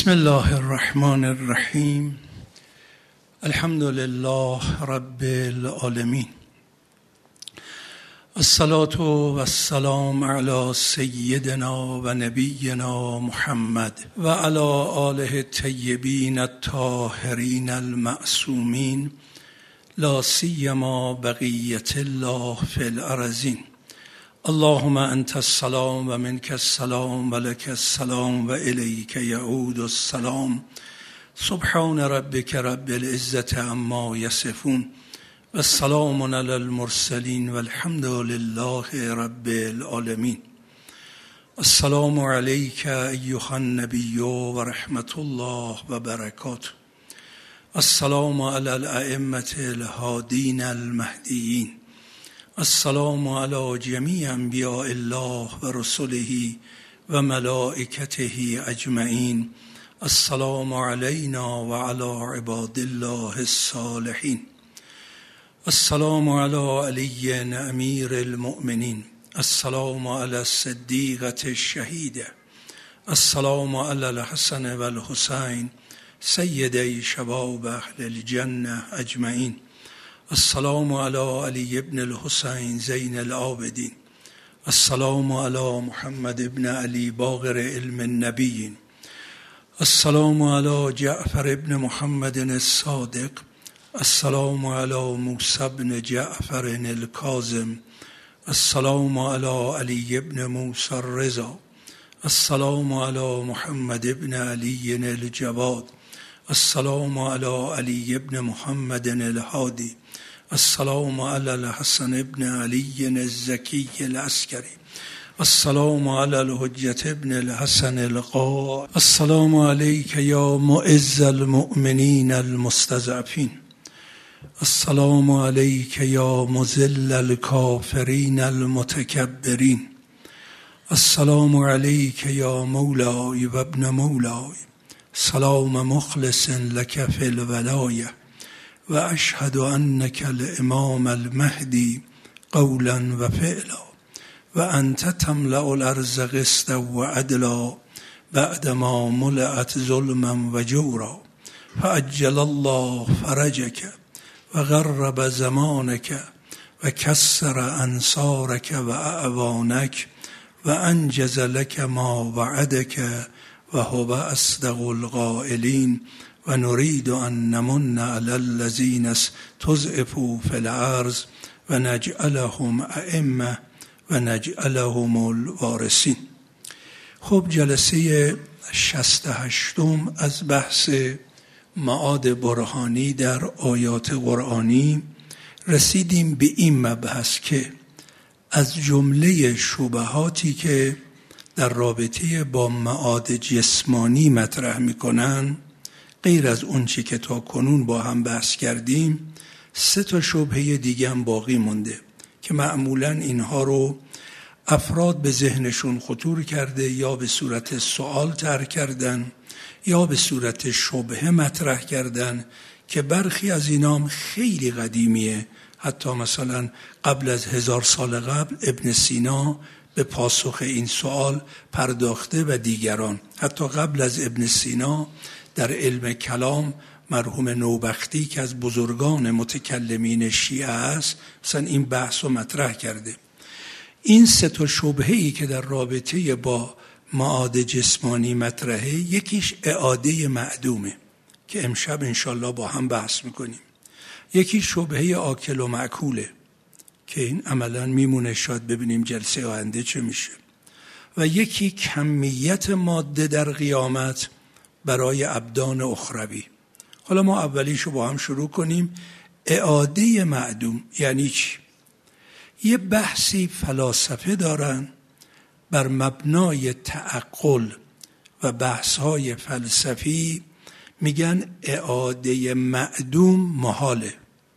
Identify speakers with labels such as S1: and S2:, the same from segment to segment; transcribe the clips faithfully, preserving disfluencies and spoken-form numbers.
S1: بسم الله الرحمن الرحیم. الحمد لله رب العالمین. الصلاة و السلام علی سیدنا و نبینا محمد و علی آله الطیبین الطاهرین المعصومین، لا سیما بقیة الله فی الارضین. اللهم انت السلام و منک السلام و لک السلام و الیک یعود السلام. سبحان ربک رب العزة عما یصفون و السلام علی المرسلین و الحمد لله رب العالمین. السلام علیک ایها النبی و رحمت الله و برکاته. السلام علی الائمة الهادین المهدیین. السلام علی جمیع انبیاء الله و رسله و ملائکته اجمعین. السلام علینا و علی عباد الله الصالحین. السلام علی علی امیر المؤمنین. السلام علی الصدیقة الشهیده. السلام علی الحسن و الحسین سیدی شباب اهل الجنه اجمعین. السلام علی علی ابن الحسین زین العابدین. السلام علی محمد ابن علی باقر علم النبیین. السلام علی جعفر ابن محمد الصادق. السلام علی موسی ابن جعفر الکاظم. السلام علی علی ابن موسی الرضا. السلام علی محمد ابن علی الجواد. السلام علی علی ابن محمد الهادی. السلام علی الحسن ابن علی الزکی العسکری. السلام علی الحجة ابن الحسن القائم. السلام علیک یا معز المؤمنین المستضعفین. السلام علیک یا مذل الکافرین المتکبرین. السلام علیک یا مولای و ابن مولای. سلام مخلص لک فی الولایه و اشهد انک الامام المهدی قولا و فعلا و انت تملأ الارض قسطا و عدلا بعدما ملأت ظلما و جورا. فعجل الله فرجک و غرب زمانک و کسر انصارک و اعوانک و انجز لک ما وعدک و هو اصدق القائلین. و نريد ان نمن على الذين استضعفوا في الارض و نجعلهم ائمه و نجعلهم الوارثین. خب جلسه شصت و هشتم از بحث معاد برهانی در آیات قرآنی رسیدیم به این مبحث که از جمله شبهاتی که در رابطه با معاد جسمانی مطرح میکنن، غیر از اون چی که تا کنون با هم بحث کردیم، سه تا شبهه دیگه هم باقی مونده که معمولاً اینها رو افراد به ذهنشون خطور کرده یا به صورت سوال طرح کردن یا به صورت شبهه مطرح کردن که برخی از اینام خیلی قدیمیه. حتی مثلا قبل از هزار سال قبل ابن سینا به پاسخ این سوال پرداخته و دیگران. حتی قبل از ابن سینا در علم کلام مرحوم نوبختی که از بزرگان متکلمین شیعه است مثلا این بحث رو مطرح کرده. این سه تا شبهه‌ای که در رابطه با معاد جسمانی مطرحه، یکیش اعاده معدومه که امشب انشالله با هم بحث میکنیم. یکی شبهه آکل و مأکوله که این عملا میمونه، شاید ببینیم جلسه آینده چه میشه. و یکی کمیت ماده در قیامت برای ابدان اخروی. حالا ما اولیشو با هم شروع کنیم. اعاده معدوم یعنی چی؟ یه بحثی فلاسفه دارن بر مبنای تعقل و بحث‌های فلسفی، میگن اعاده معدوم محاله.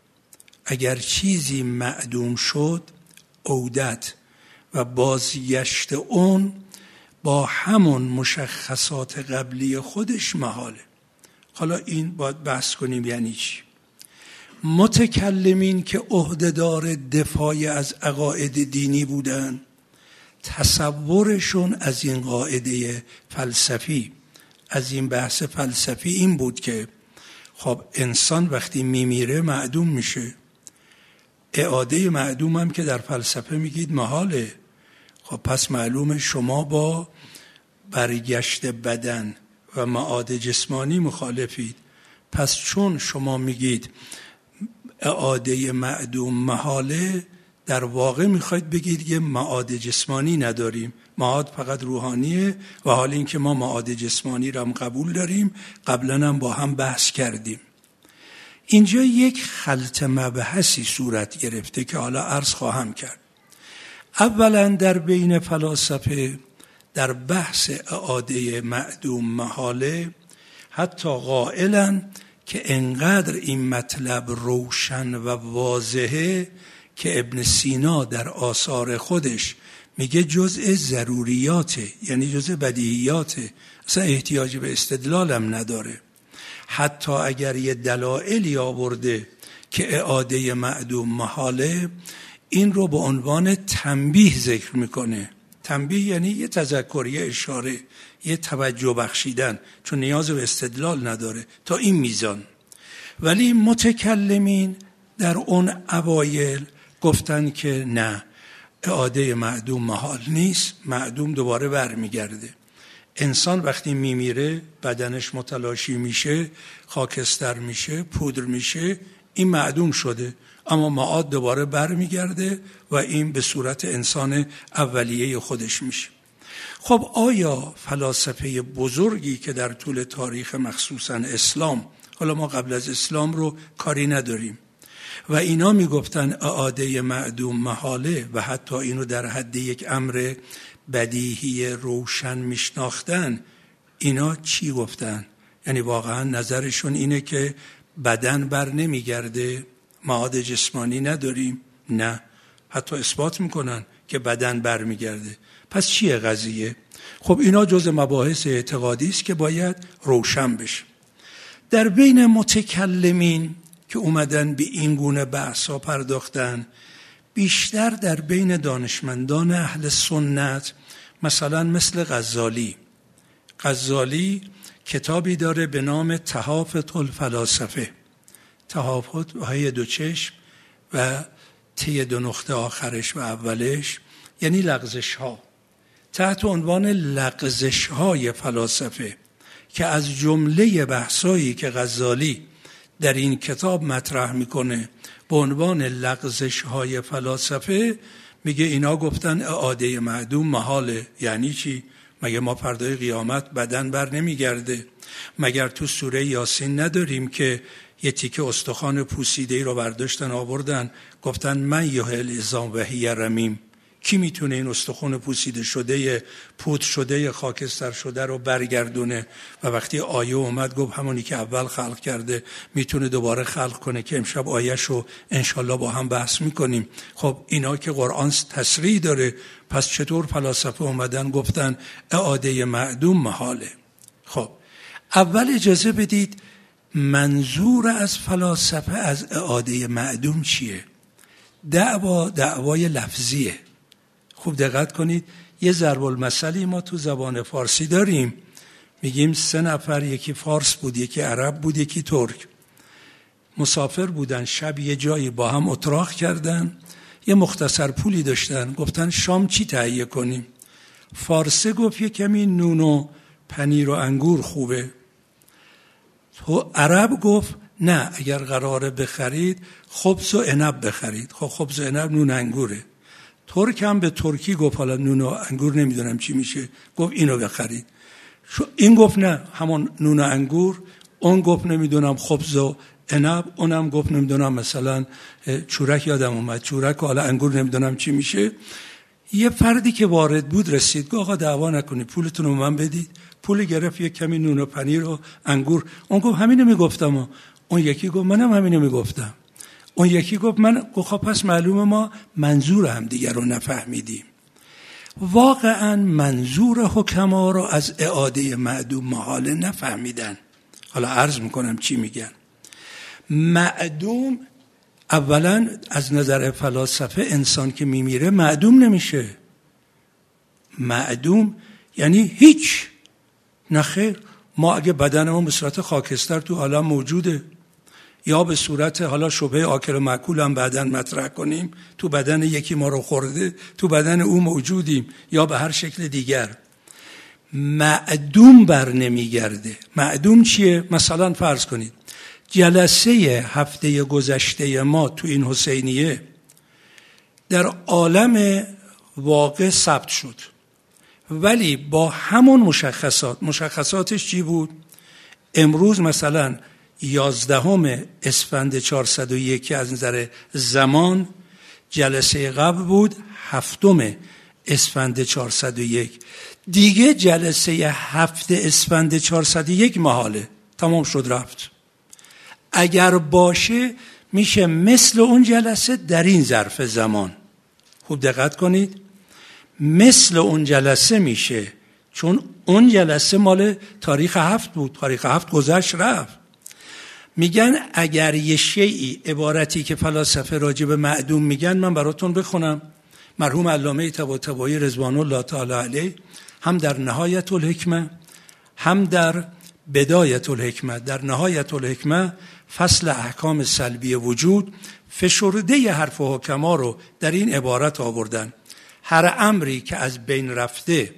S1: اگر چیزی معدوم شد، عودت و بازگشت اون با همون مشخصات قبلی خودش محاله. حالا این باید بحث کنیم یعنی چی. متکلمین که عهدهدار دفاع از عقاید دینی بودن، تصورشون از این قاعده فلسفی از این بحث فلسفی این بود که خب انسان وقتی میمیره معدوم میشه. اعاده معدوم هم که در فلسفه میگید محاله. خب پس معلومه شما با برگشت بدن و معاد جسمانی مخالفید. پس چون شما میگید اعاده معدوم محاله، در واقع میخواید بگید که معاد جسمانی نداریم، معاد فقط روحانیه و حال این که ما معاد جسمانی را هم قبول داریم، قبلا هم با هم بحث کردیم. اینجا یک خلط مبحثی صورت گرفته که حالا عرض خواهم کرد. اولا در بین فلاسفه در بحث اعاده معدوم محاله حتی قائلن که انقدر این مطلب روشن و واضحه که ابن سینا در آثار خودش میگه جزء ضروریاته، یعنی جزء بدیهیاته، اصلا احتیاج به استدلال هم نداره. حتی اگر یه دلایلی آورده که اعاده معدوم محاله، این رو به عنوان تنبیه ذکر میکنه. تنبیه یعنی یه تذکر، یه اشاره، یه توجه بخشیدن، چون نیاز به استدلال نداره تا این میزان. ولی متکلمین در اون اوایل گفتن که نه، اعاده معدوم محال نیست، معدوم دوباره برمیگرده. انسان وقتی میمیره بدنش متلاشی میشه، خاکستر میشه، پودر میشه، این معدوم شده، اما معاد دوباره برمیگرده و این به صورت انسان اولیه خودش میشه. خب آیا فلاسفه بزرگی که در طول تاریخ مخصوصا اسلام، حالا ما قبل از اسلام رو کاری نداریم، و اینا میگفتن اعاده معدوم محاله و حتی اینو در حد یک امر بدیهی روشن میشناختن، اینا چی گفتن؟ یعنی واقعا نظرشون اینه که بدن بر نمیگرده، معاد جسمانی نداریم؟ نه، حتی اثبات میکنن که بدن بر میگرده. پس چیه قضیه؟ خب اینا جز مباحث اعتقادی است که باید روشن بشه. در بین متکلمین که اومدن به این گونه بحثا پرداختن، بیشتر در بین دانشمندان اهل سنت، مثلا مثل غزالی. غزالی کتابی داره به نام تحافت الفلاسفه، تحافت های دو چشم و تی دو نقطه آخرش و اولش، یعنی لغزش ها، تحت عنوان لغزش های فلاسفه، که از جمله بحثایی که غزالی در این کتاب مطرح میکنه به عنوان لغزش های فلاسفه، میگه اینا گفتن اعاده معدوم محاله. یعنی چی؟ مگه ما فردای قیامت بدن بر نمیگرده؟ مگر تو سوره یاسین نداریم که یه تیکه استخوان پوسیده‌ای رو برداشتن آوردن گفتن من یحیی العظام و هی رمیم؟ کی میتونه این استخوان پوسیده شده، پودر شده، خاکستر شده رو برگردونه؟ و وقتی آیه اومد گفت همونی که اول خلق کرده میتونه دوباره خلق کنه، که امشب آیه‌شو انشالله با هم بحث میکنیم. خب اینا که قرآن تصریح داره، پس چطور فلاسفه اومدن گفتن اعاده معدوم محاله؟ خب اول اجازه بدید منظور از فلاسفه از اعاده معدوم چیه؟ دعوا دعوای لفظیه. خوب دقت کنید، یه ضرب المثلی ما تو زبان فارسی داریم، میگیم سه نفر، یکی فارس بود، یکی عرب بود، یکی ترک، مسافر بودن، شب یه جایی با هم اتراق کردن، یه مختصر پولی داشتن، گفتن شام چی تهیه کنیم؟ فارسه گفت یه کمی نون و پنیر و انگور خوبه. تو عرب گفت نه، اگر قراره بخرید خبز و عنب بخرید. خب خبز و عنب نون انگوره. ترک هم به ترکی گفت حالا نون و انگور نمیدونم چی میشه، گفت اینو بخرید. این گفت نه همون نون و انگور، اون گفت نمیدونم خبز و عنب، اونم گفت نمیدونم مثلا چورک، یادم اومد چورک و حالا انگور نمیدونم چی میشه. یه فردی که وارد بود رسید، گفت آقا دعوا نکنید، پولتون رو من بدید. پول گرفت، یک کمی نون و پنیر و انگور. اون گفت همینو میگفتم. اون یکی گفت منم همینو میگفتم. اون یکی گفت من خب پس معلومه ما منظور هم دیگر رو نفهمیدیم. واقعا منظور حکما رو از اعاده معدوم محاله نفهمیدن. حالا عرض میکنم چی میگن. معدوم اولا از نظر فلاسفه انسان که میمیره معدوم نمیشه. معدوم یعنی هیچ. نخیر، ما اگه بدنمون به صورت خاکستر تو عالم موجوده یا به صورت حالا شبه آکل و مأکول هم بعدن مطرح کنیم تو بدن یکی ما رو خورده، تو بدن او موجودیم یا به هر شکل دیگر، معدوم بر نمیگرده. معدوم چیه؟ مثلا فرض کنید جلسه هفته گذشته ما تو این حسینیه در عالم واقع ثبت شد، ولی با همون مشخصات. مشخصاتش چی بود؟ امروز مثلا یازدهم اسفند چهارصد و یک از نظر زمان، جلسه قبل بود هفتم اسفند چهارصد و یک. دیگه جلسه هفت اسفند چهارصد و یک محاله، تمام شد رفت. اگر باشه میشه مثل اون جلسه در این ظرف زمان. خوب دقت کنید، مثل اون جلسه میشه، چون اون جلسه مال تاریخ هفت بود، تاریخ هفت گذشت رفت. میگن اگر یه شیئی، عبارتی که فلاسفه راجع به معدوم میگن، من براتون بخونم. مرحوم علامه طباطبایی رضوان الله تعالی علیه هم در نهایت الحکمه هم در بدایت الحکمه، در نهایت الحکمه فصل احکام سلبی وجود، فشرده حرف حکما رو در این عبارت آوردن: هر امری که از بین رفته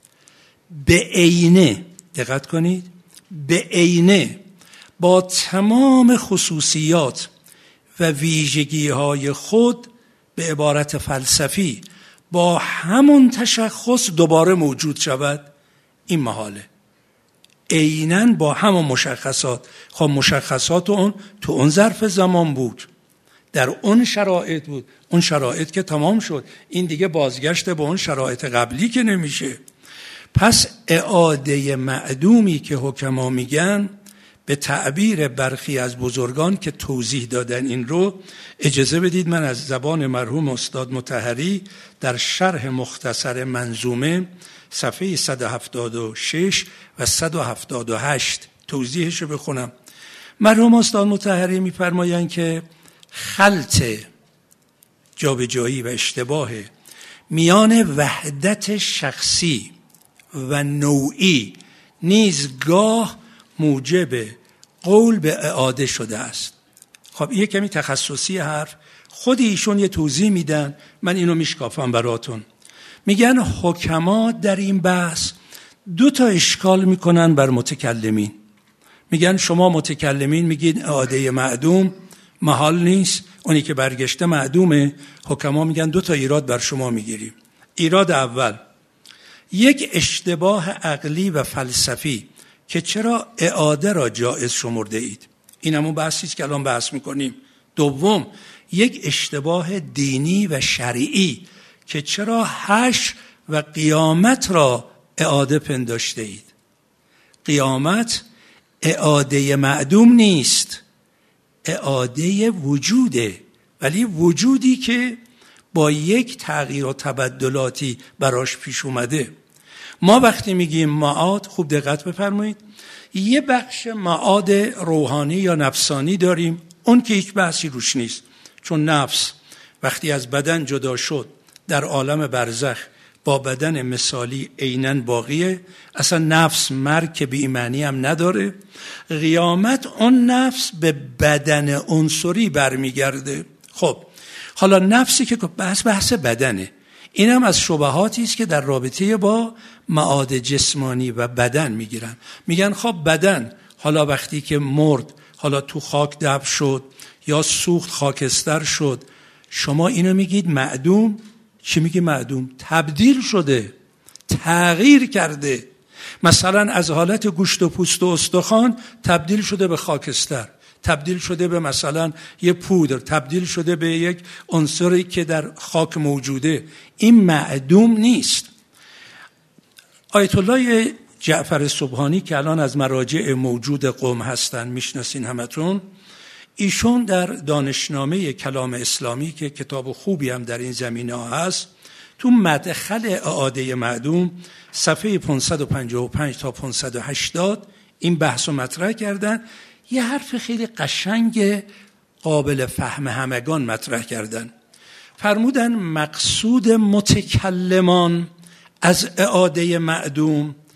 S1: به عینه، دقت کنید، به عینه با تمام خصوصیات و ویژگی های خود، به عبارت فلسفی با همون تشخص دوباره موجود شود، این محاله. عیناً با همون مشخصات. خب مشخصات اون تو اون ظرف زمان بود، در اون شرایط بود، اون شرایط که تمام شد، این دیگه بازگشت به اون شرایط قبلی که نمیشه. پس اعاده معدومی که حکما میگن، به تعبیر برخی از بزرگان که توضیح دادن این رو، اجازه بدید من از زبان مرحوم استاد مطهری در شرح مختصر منظومه صفحه صد و هفتاد و شش و صد و هفتاد و هشت توضیحش رو بخونم. مرحوم استاد مطهری می‌فرمایند که خلط، جابجایی و اشتباه میان وحدت شخصی و نوعی نیز گاه موجب قول به اعاده شده است. خب یه کمی تخصصی حرف، خود ایشون یه توضیح میدن، من اینو میشکافم براتون. میگن حکما در این بحث دو تا اشکال میکنن بر متکلمین. میگن شما متکلمین میگید اعاده معدوم محال نیست، اونی که برگشته معدومه. حکما میگن دو تا ایراد بر شما میگیریم. ایراد اول، یک اشتباه عقلی و فلسفی که چرا اعاده را جایز شمرده اید. این همون بحثیست که الان بحث میکنیم. دوم، یک اشتباه دینی و شرعی که چرا حشر و قیامت را اعاده پنداشته اید. قیامت اعاده معدوم نیست، اعاده وجوده، ولی وجودی که با یک تغییر و تبدلاتی براش پیش اومده. ما وقتی میگیم معاد، خوب دقت بفرمایید، یه بخش معاد روحانی یا نفسانی داریم، اون که هیچ بحثی روش نیست، چون نفس وقتی از بدن جدا شد در عالم برزخ با بدن مثالی عیناً باقیه، اصلا نفس مرگ که بی معنی هم نداره. قیامت اون نفس به بدن عنصری برمیگرده. خب حالا نفسی که بحث بحث بدنه، این هم از شبهاتی است که در رابطه با معاد جسمانی و بدن میگیرن. میگن خب بدن حالا وقتی که مرد، حالا تو خاک دفن شد یا سوخت خاکستر شد، شما اینو میگید معدوم. چی میگی معدوم؟ تبدیل شده، تغییر کرده. مثلا از حالت گوشت و پوست و استخوان تبدیل شده به خاکستر، تبدیل شده به مثلا یه پودر، تبدیل شده به یک عنصری که در خاک موجوده. این معدوم نیست. آیت الله جعفر سبحانی که الان از مراجع موجود قم هستن، میشناسین همتون، ایشون در دانشنامه کلام اسلامی که کتاب خوبی هم در این زمینه ها هست، تو مدخل اعاده معدوم صفحه پانصد و پنجاه و پنج تا پانصد و هشتاد این بحث رو مطرح کردن. یه حرف خیلی قشنگ قابل فهم همگان مطرح کردن. فرمودن مقصود متکلمان از اعاده معدوم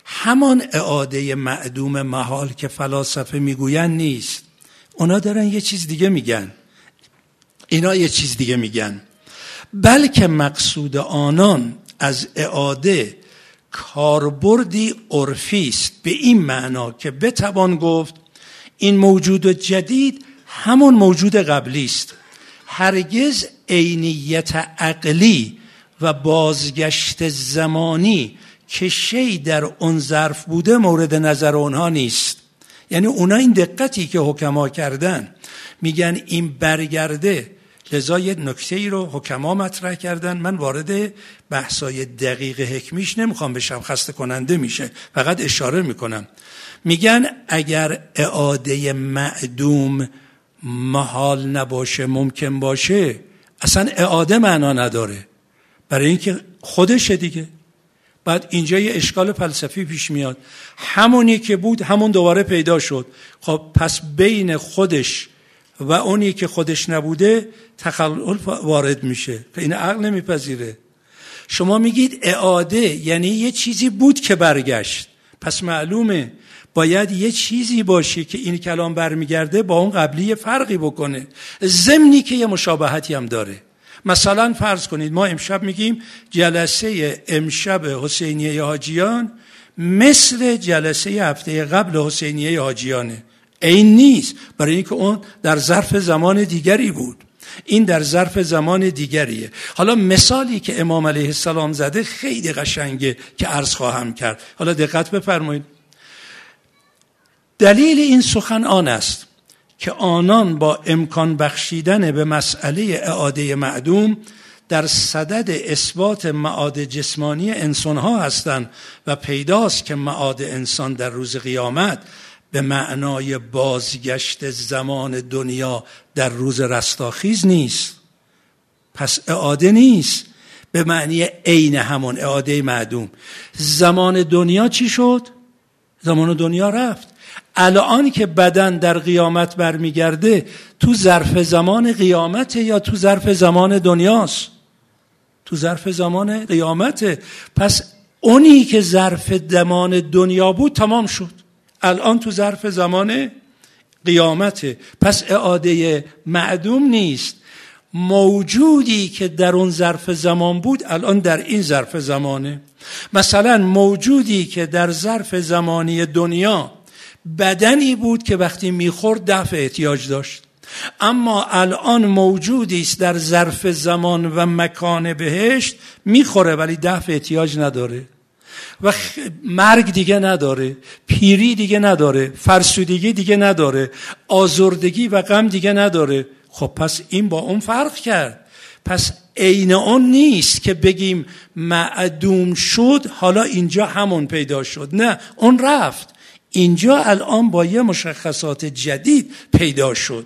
S1: همان اعاده معدوم محال که فلاسفه میگوین نیست. اونا دارن یه چیز دیگه میگن، اینا یه چیز دیگه میگن. بلکه مقصود آنان از اعاده کاربردی عرفی است، به این معنا که بتوان گفت این موجود جدید همون موجود قبلی است. هرگز عینیت عقلی و بازگشت زمانی که شی در اون ظرف بوده مورد نظر اونها نیست. یعنی اونا این دقتی که حکما کردن، میگن این برگرده. لذا یه نکته ای رو حکما مطرح کردن، من وارد بحثای دقیق حکمیش نمیخوام بشم، خسته کننده میشه، فقط اشاره میکنم. میگن اگر اعاده معدوم محال نباشه، ممکن باشه، اصلا اعاده معنا نداره، برای اینکه خودشه دیگه. بعد اینجا یه اشکال فلسفی پیش میاد، همونی که بود همون دوباره پیدا شد. خب پس بین خودش و اونی که خودش نبوده تخلل وارد میشه که این عقل نمیپذیره. شما میگید اعاده یعنی یه چیزی بود که برگشت، پس معلومه باید یه چیزی باشه که این کلام برمیگرده با اون قبلی فرقی بکنه، ضمنی که یه مشابهتی هم داره. مثلا فرض کنید ما امشب میگیم جلسه امشب حسینیه حاجیان مثل جلسه هفته قبل حسینیه حاجیانه. این نیست، برای اینکه اون در ظرف زمان دیگری بود، این در ظرف زمان دیگریه. حالا مثالی که امام علیه السلام زده خیلی قشنگه که عرض خواهم کرد، حالا دقت بفرمایید. دلیل این سخن آن است که آنان با امکان بخشیدن به مسئله اعاده معدوم در صدد اثبات معاد جسمانی انسانها هستند و پیداست که معاد انسان در روز قیامت به معنای بازگشت زمان دنیا در روز رستاخیز نیست. پس اعاده نیست به معنی عین همون اعاده معدوم. زمان دنیا چی شد؟ زمان دنیا رفت. الان که بدن در قیامت برمیگرده تو ظرف زمان قیامت یا تو ظرف زمان دنیاست؟ تو ظرف زمان قیامته. پس اونی که ظرف زمان دنیا بود تمام شد، الان تو ظرف زمان قیامته. پس اعاده معدوم نیست، موجودی که در اون ظرف زمان بود الان در این ظرف زمانه. مثلا موجودی که در ظرف زمانی دنیا بدنی بود که وقتی میخورد دفع احتیاج داشت، اما الان موجودی است در ظرف زمان و مکان بهشت میخوره ولی دفع احتیاج نداره و مرگ دیگه نداره، پیری دیگه نداره، فرسودگی دیگه نداره، آزردگی و غم دیگه نداره. خب پس این با اون فرق کرد. پس عین اون نیست که بگیم معدوم شد حالا اینجا همون پیدا شد، نه، اون رفت، اینجا الان با یه مشخصات جدید پیدا شد.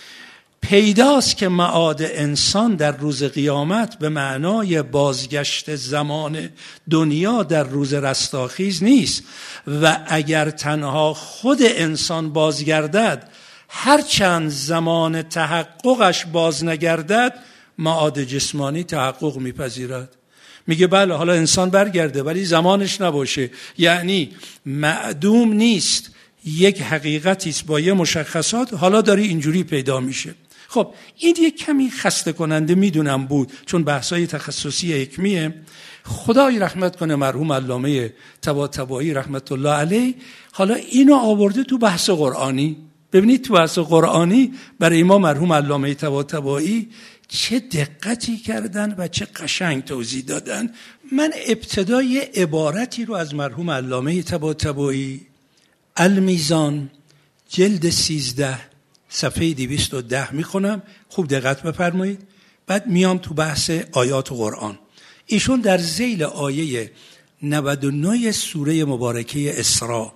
S1: پیداست که معاد انسان در روز قیامت به معنای بازگشت زمان دنیا در روز رستاخیز نیست و اگر تنها خود انسان بازگردد، هر چند زمان تحققش باز نگردد، معاد جسمانی تحقق میپذیرد. میگه بله حالا انسان برگرده ولی زمانش نباشه، یعنی معدوم نیست، یک حقیقتی است با یه مشخصات، حالا داره اینجوری پیدا میشه. خب این یک کمی خسته کننده میدونم بود چون بحثای تخصصی حکمیه. خدای رحمت کنه مرحوم علامه طباطبایی رحمت الله علیه حالا اینو آورده تو بحث قرآنی. ببینید تو بحث قرآنی برای ما مرحوم علامه طباطبایی چه دقتی کردن و چه قشنگ توضیح دادن. من ابتدای عبارتی رو از مرحوم علامه طباطبایی المیزان جلد سیزده صفحه دویست و ده میخونم، خوب دقت بفرمایید، بعد میام تو بحث آیات قرآن. ایشون در ذیل آیه نود و نه سوره مبارکه اسراء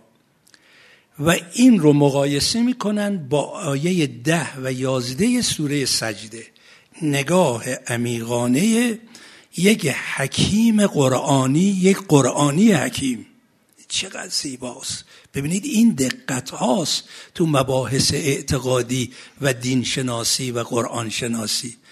S1: و این رو مقایسه میکنن با آیه ده و یازده سوره سجده. نگاه عمیقانه یک حکیم قرآنی، یک قرآنی حکیم، چقدر زیباست. ببینید این دقت هاست تو مباحث اعتقادی و دین شناسی و قرآن شناسی.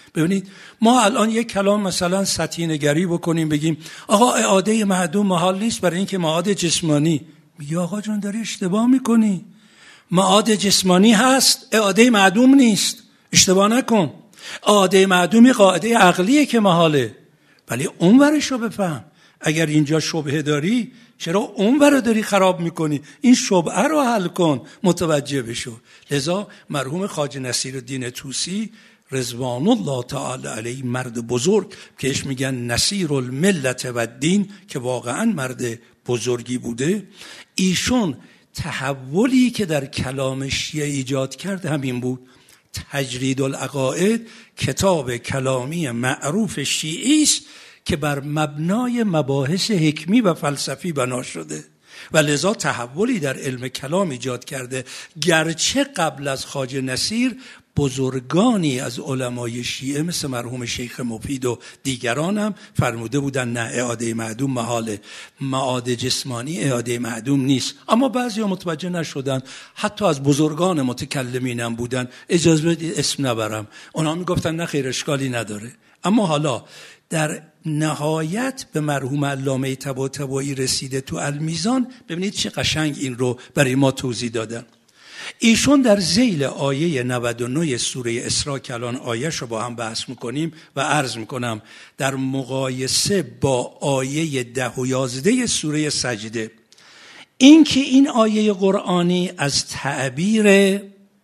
S1: ببینید ما الان یک کلام مثلا سطحی نگری بکنیم بگیم آقا اعاده معدوم محال نیست برای اینکه معاد جسمانی. میگه آقا جون داری اشتباه میکنی، معاد جسمانی هست، اعاده معدوم نیست، اشتباه نکن. اعاده معدومی قاعده عقلیه که محاله، ولی اون ورش رو بفهم. اگر اینجا شبهه داری چرا اون ور رو داری خراب میکنی؟ این شبهه رو حل کن، متوجه بشو. لذا مرحوم خواجه نصیرالدین طوسی رضوان الله تعالی علیه، مرد بزرگ که اش میگن نصیر الملت و الدین، که واقعا مرد بزرگی بوده، ایشون تحولی که در کلام شیعه ایجاد کرد همین بود. تجرید العقاید کتاب کلامی معروف شیعی است که بر مبنای مباحث حکمی و فلسفی بنا شده و لذا تحولی در علم کلام ایجاد کرده. گرچه قبل از خواجه نصیر بزرگانی از علمای شیعه مثل مرحوم شیخ مفید و دیگران هم فرموده بودن نه اعاده معدوم محاله، معاد جسمانی اعاده معدوم نیست. اما بعضی ها متوجه نشدن، حتی از بزرگان متکلمین هم بودن. اجازه بدید اسم نبرم، اونا میگفتن نه خیر اشکالی نداره. اما حالا در نهایت به مرحوم علامه طباطبایی رسیده تو المیزان. ببینید چه قشنگ این رو برای ما توضیح دادن. ایشون در ذیل آیه نود و نه سوره اسراء که الان آیه‌ش رو با هم بحث میکنیم و عرض میکنم در مقایسه با آیه ده و یازده سوره سجده، این که این آیه قرآنی از تعبیر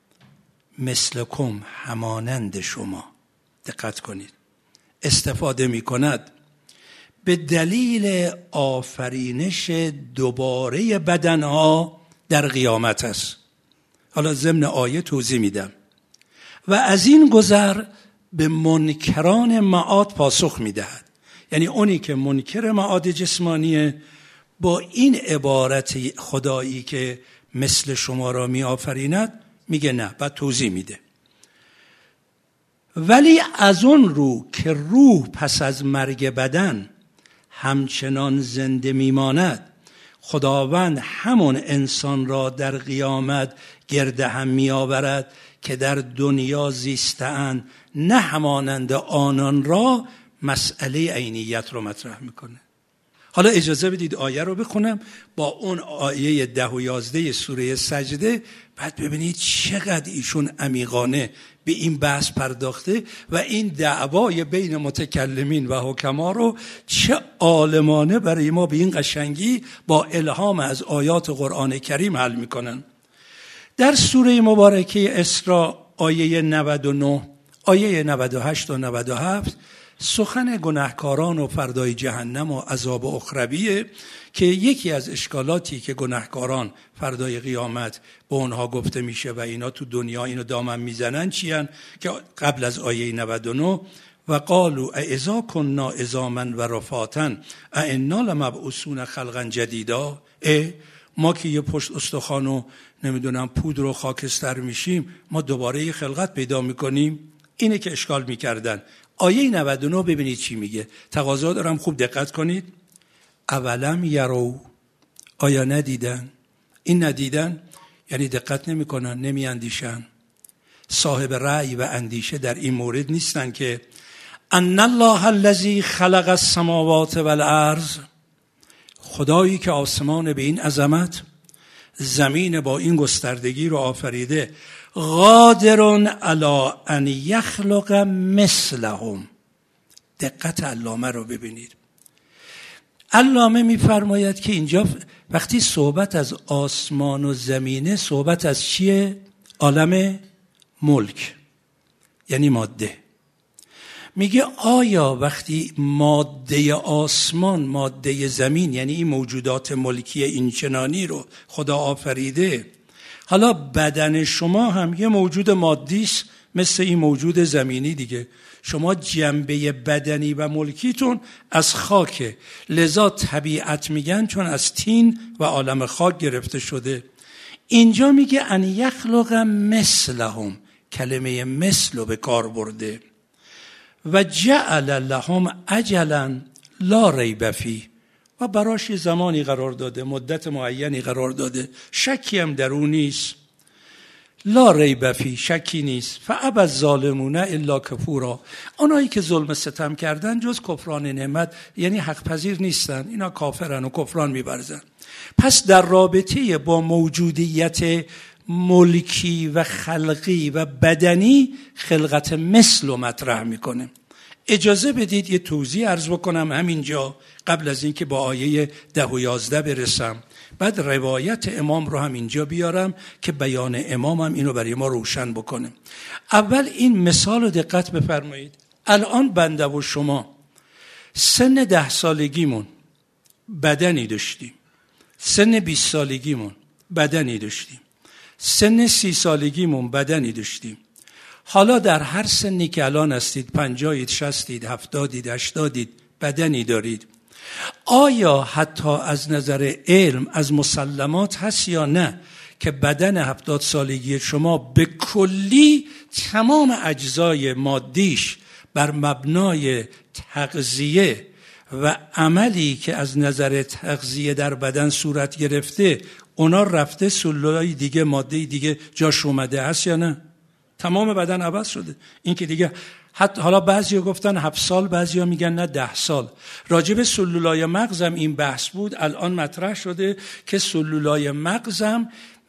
S1: مثلکم همانند شما، دقت کنید، استفاده میکند به دلیل آفرینش دوباره بدنها در قیامت است. حالا ضمن آیه توضیح میدم. و از این گذر به منکران معاد پاسخ میدهد. یعنی اونی که منکر معاد جسمانیه با این عبارت خدایی که مثل شما را می آفریند میگه نه، بعد توضیح میده. ولی از اون رو که روح پس از مرگ بدن همچنان زنده میماند، خداوند همون انسان را در قیامت گرد هم می آورد که در دنیا زیسته‌اند، نه همانند آنان را. مسئله عینیت رو مطرح میکنه. حالا اجازه بدید آیه رو بخونم با اون آیه ده و یازده سوره سجده، بعد ببینید چقدر ایشون عمیقانه به این بحث پرداخته و این دعوای بین متکلمین و حکما رو چه عالمانه برای ما به این قشنگی با الهام از آیات قرآن کریم حل میکنن. در سوره مبارکه اسراء آیه نود و نه، آیه نود و هشت و نود و هفت سخن گناهکاران و فردای جهنم و عذاب اخرویه که یکی از اشکالاتی که گناهکاران فردای قیامت به اونها گفته میشه و اینا تو دنیا اینو دامن میزنن چیان که قبل از آیه نود و نه و قالوا اذا كنا عظاما و رفاتا ائنا لمبعوثون خلقا جدیدا. ما که یه پشت استخوان و نمیدونم پودر و خاکستر میشیم، ما دوباره یه خلقت پیدا میکنیم؟ اینه که اشکال میکردن. آیه نود و نه ببینید چی میگه، تقاضا دارم خوب دقت کنید. اولم یرو، آیا ندیدن؟ این ندیدن یعنی دقت نمیکنن، نمیاندیشن، صاحب رأی و اندیشه در این مورد نیستن که ان الله الذی خلق السماوات والارض، خدایی که آسمان به این عظمت، زمین با این گستردگی رو آفریده، قادر علی ان یخلق مثلهم. دقت علامه رو ببینید. علامه میفرماید که اینجا وقتی صحبت از آسمان و زمینه، صحبت از چیه؟ عالم ملک، یعنی ماده. میگه آیا وقتی ماده آسمان، ماده زمین، یعنی این موجودات ملکی اینچنانی رو خدا آفریده، حالا بدن شما هم یه موجود مادی است مثل این موجود زمینی دیگه. شما جنبه بدنی و ملکیتون از خاکه، لذا طبیعت میگن چون از تین و عالم خاک گرفته شده. اینجا میگه ان یخلق مثلهم، کلمه مثل رو به کار برده. و جعل لهم اجلا لا ریب فیه، و براش زمانی قرار داده، مدت معینی قرار داده، شکی هم در اون نیست. لا ریب فی، شکی نیست، فابی الظالمون الا کفورا، اونایی که ظلم ستم کردن جز کفران نعمت یعنی حق پذیر نیستن، اینا کافرن و کفران می‌ورزن. پس در رابطه با موجودیت ملکی و خلقی و بدنی خلقت مثل رو مطرح میکنه. اجازه بدید یه توضیح عرض بکنم همینجا قبل از اینکه با آیه ده و یازده برسم، بعد روایت امام رو هم اینجا بیارم که بیان امام هم اینو برای ما روشن بکنه. اول این مثال رو دقت بفرمایید. الان بنده و شما سن ده سالگیمون بدنی داشتیم، سن بیست سالگیمون بدنی داشتیم، سن سی سالگیمون بدنی داشتیم. حالا در هر سنی که الان هستید، پنجاهید، شصتید، هفتادید، هشتادید، بدنی دارید. آیا حتی از نظر علم از مسلمات هست یا نه که بدن هفتاد سالگی شما به کلی تمام اجزای مادیش بر مبنای تغذیه و عملی که از نظر تغذیه در بدن صورت گرفته اونا رفته سلولای دیگه، ماده دیگه جاش اومده هست یا نه؟ تمام بدن عوض شده. این که دیگه حتی حالا بعضیا گفتن هفت سال، بعضیا میگن نه ده سال. راجب سلولای مغزم این بحث بود، الان مطرح شده که سلولای مغزم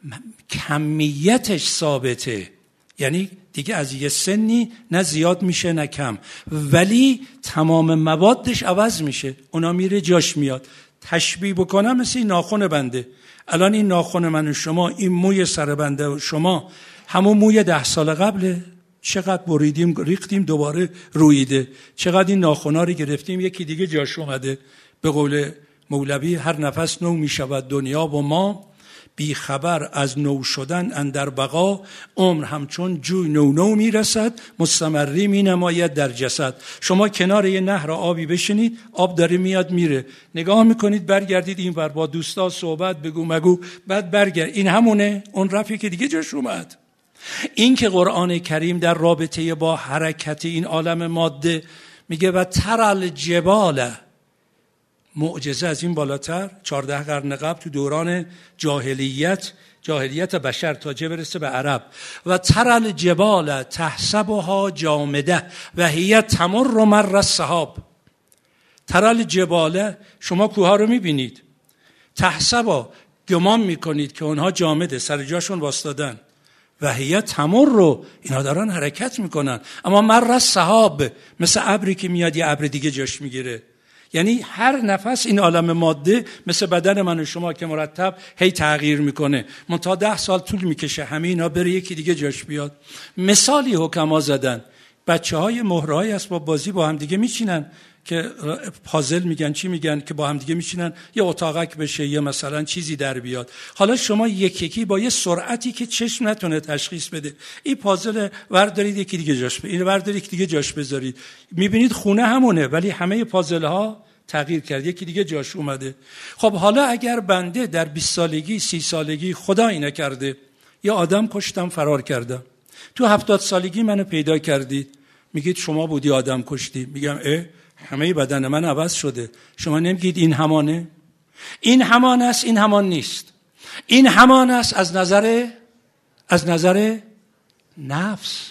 S1: کمیتش ثابته، یعنی دیگه از یه سنی نه زیاد میشه نه کم، ولی تمام موادش عوض میشه، اونا میره جاش میاد. تشبیه بکنم مثل این ناخن بنده. الان این ناخن من و شما، این موی سر بنده و شما همون موی ده سال قبله. چقدر بریدیم ریختیم دوباره رویده، چقدر این ناخن‌ها رو گرفتیم یکی دیگه جاش اومده. به قول مولوی هر نفس نو میشود دنیا و ما، بی خبر از نو شدن اندر بقا، عمر همچون جوی نو نو میرسد، مستمری می نماید در جسد. شما کنار یه نهر آبی بشینید، آب داره میاد میره، نگاه میکنید برگردید این ور با دوستا صحبت بگو مگو، بعد برگرد، این همونه، اون رفیق که دیگه جاش اومد. این که قرآن کریم در رابطه با حرکت این عالم ماده میگه و ترل جبال، معجزه از این بالاتر چهارده قرن قبل تو دوران جاهلیت جاهلیت بشر تا چه برسه به عرب، و ترل جبال تحسبها جامده و هی تمر مر السحاب. ترل جبال، شما کوها رو میبینید، تحسبا گمان میکنید که اونها جامده، سر جاشون واسطادن، و هی تمر رو اینا دارن حرکت میکنن، اما مر السحاب مثل ابری که میاد یه ابر دیگه جاش میگیره. یعنی هر نفس این عالم ماده مثل بدن من و شما که مرتب هی تغییر میکنه، منتها ده سال طول میکشه همه اینا بره یکی دیگه جاش بیاد. مثالی حکما زدن، بچه های مهرهای اسباب بازی با هم دیگه میچینن که پازل میگن، چی میگن، که با هم دیگه میچینن یه اتاقک بشه یا مثلا چیزی در بیاد. حالا شما یک یکی با یه سرعتی که چشم نتونه تشخیص بده، این پازل وردارید یکی دیگه جاش بذارید، این وردارید یکی دیگه جاش بذارید، میبینید خونه همونه ولی همه پازل ها تغییر کرد، یکی دیگه جاش اومده. خب حالا اگر بنده در بیست سالگی سی سالگی خدایی نکرده یا آدم کشتم فرار کردم، تو هفتاد سالگی منو پیدا کردید، میگید شما بودی آدم کشتی، میگم اه همه بدن من عوض شده. شما نمیگید این همانه؟ این همان است، این همان نیست. این همان است از نظر از نظر نفس.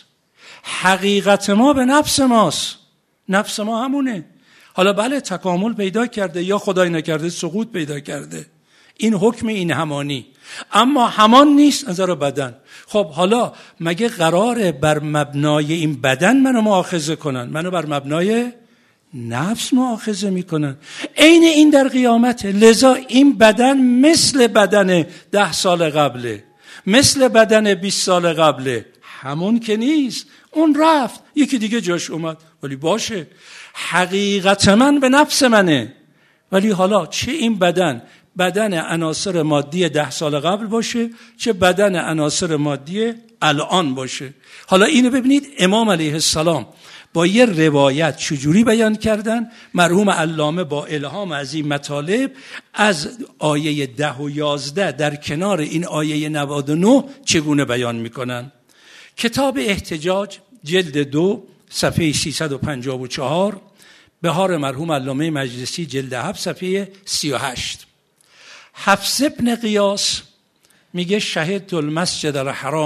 S1: حقیقت ما به نفس ماست، نفس ما همونه. حالا بله تکامل پیدا کرده یا خدای نکرده سقوط پیدا کرده، این حکم این همانی، اما همان نیست نظر بدن. خب حالا مگه قراره بر مبنای این بدن منو مؤاخذه کنن؟ منو بر مبنای نفس مؤاخذه میکنن. عین این در قیامت. لذا این بدن مثل بدن ده سال قبله، مثل بدن بیست سال قبله، همون که نیست، اون رفت یکی دیگه جاش اومد. ولی باشه حقیقت من به نفس منه، ولی حالا چه این بدن بدن عناصر مادی ده سال قبل باشه، چه بدن عناصر مادی الان باشه. حالا اینو ببینید امام علیه السلام با یه روایت چجوری بیان کردن. مرحوم علامه با الهام از این مطالب از آیه ده و یازده در کنار این آیه نود و نه چگونه بیان میکنن. کتاب احتجاج جلد دو صفحه سیصد و پنجاه و چهار، بهار مرحوم علامه مجلسی جلد هفت صفحه سی و هشت. حفص ابن قیاس میگه شهدت المسجد الحرام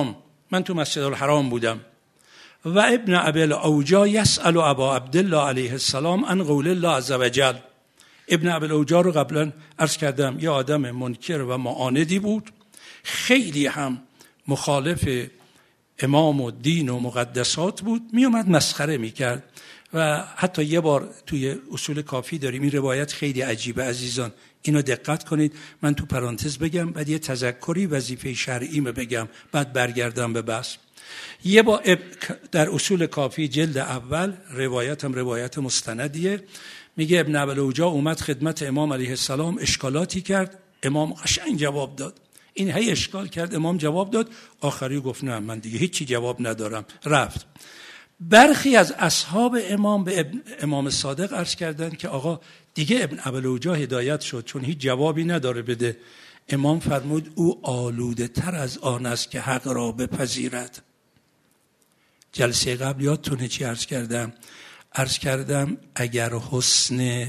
S1: من تو مسجد الحرام بودم و ابن ابی الاوجاع یسأل ابا عبدالله علیه السلام عن قول الله عز وجل. ابن ابی الاوجاع رو قبلا عرض کردم یه آدم منکر و معاندی بود، خیلی هم مخالف امام و دین و مقدسات بود، می اومد مسخره میکرد و حتی یه بار توی اصول کافی داریم این روایت خیلی عجیبه عزیزان، اینو دقت کنید. من تو پرانتز بگم بعد یه تذکری وظیفه شرعیمه بگم بعد برگردم به بحث. یه با در اصول کافی جلد اول روایت هم روایت مستندیه، میگه ابن ابی الاوجاع اومد خدمت امام علیه السلام اشکالاتی کرد، امام قشنگ جواب داد. این هی اشکال کرد، امام جواب داد، آخری گفت نه من دیگه هیچی جواب ندارم، رفت. برخی از اصحاب امام به امام صادق عرض کردند که آقا دیگه ابن ابی الاوجاع هدایت شد چون هیچ جوابی نداره بده. امام فرمود او آلوده تر از آن است که حق را بپذیرد. جلسه قبل یادتونه چی عرض کردم؟ عرض کردم اگر حسن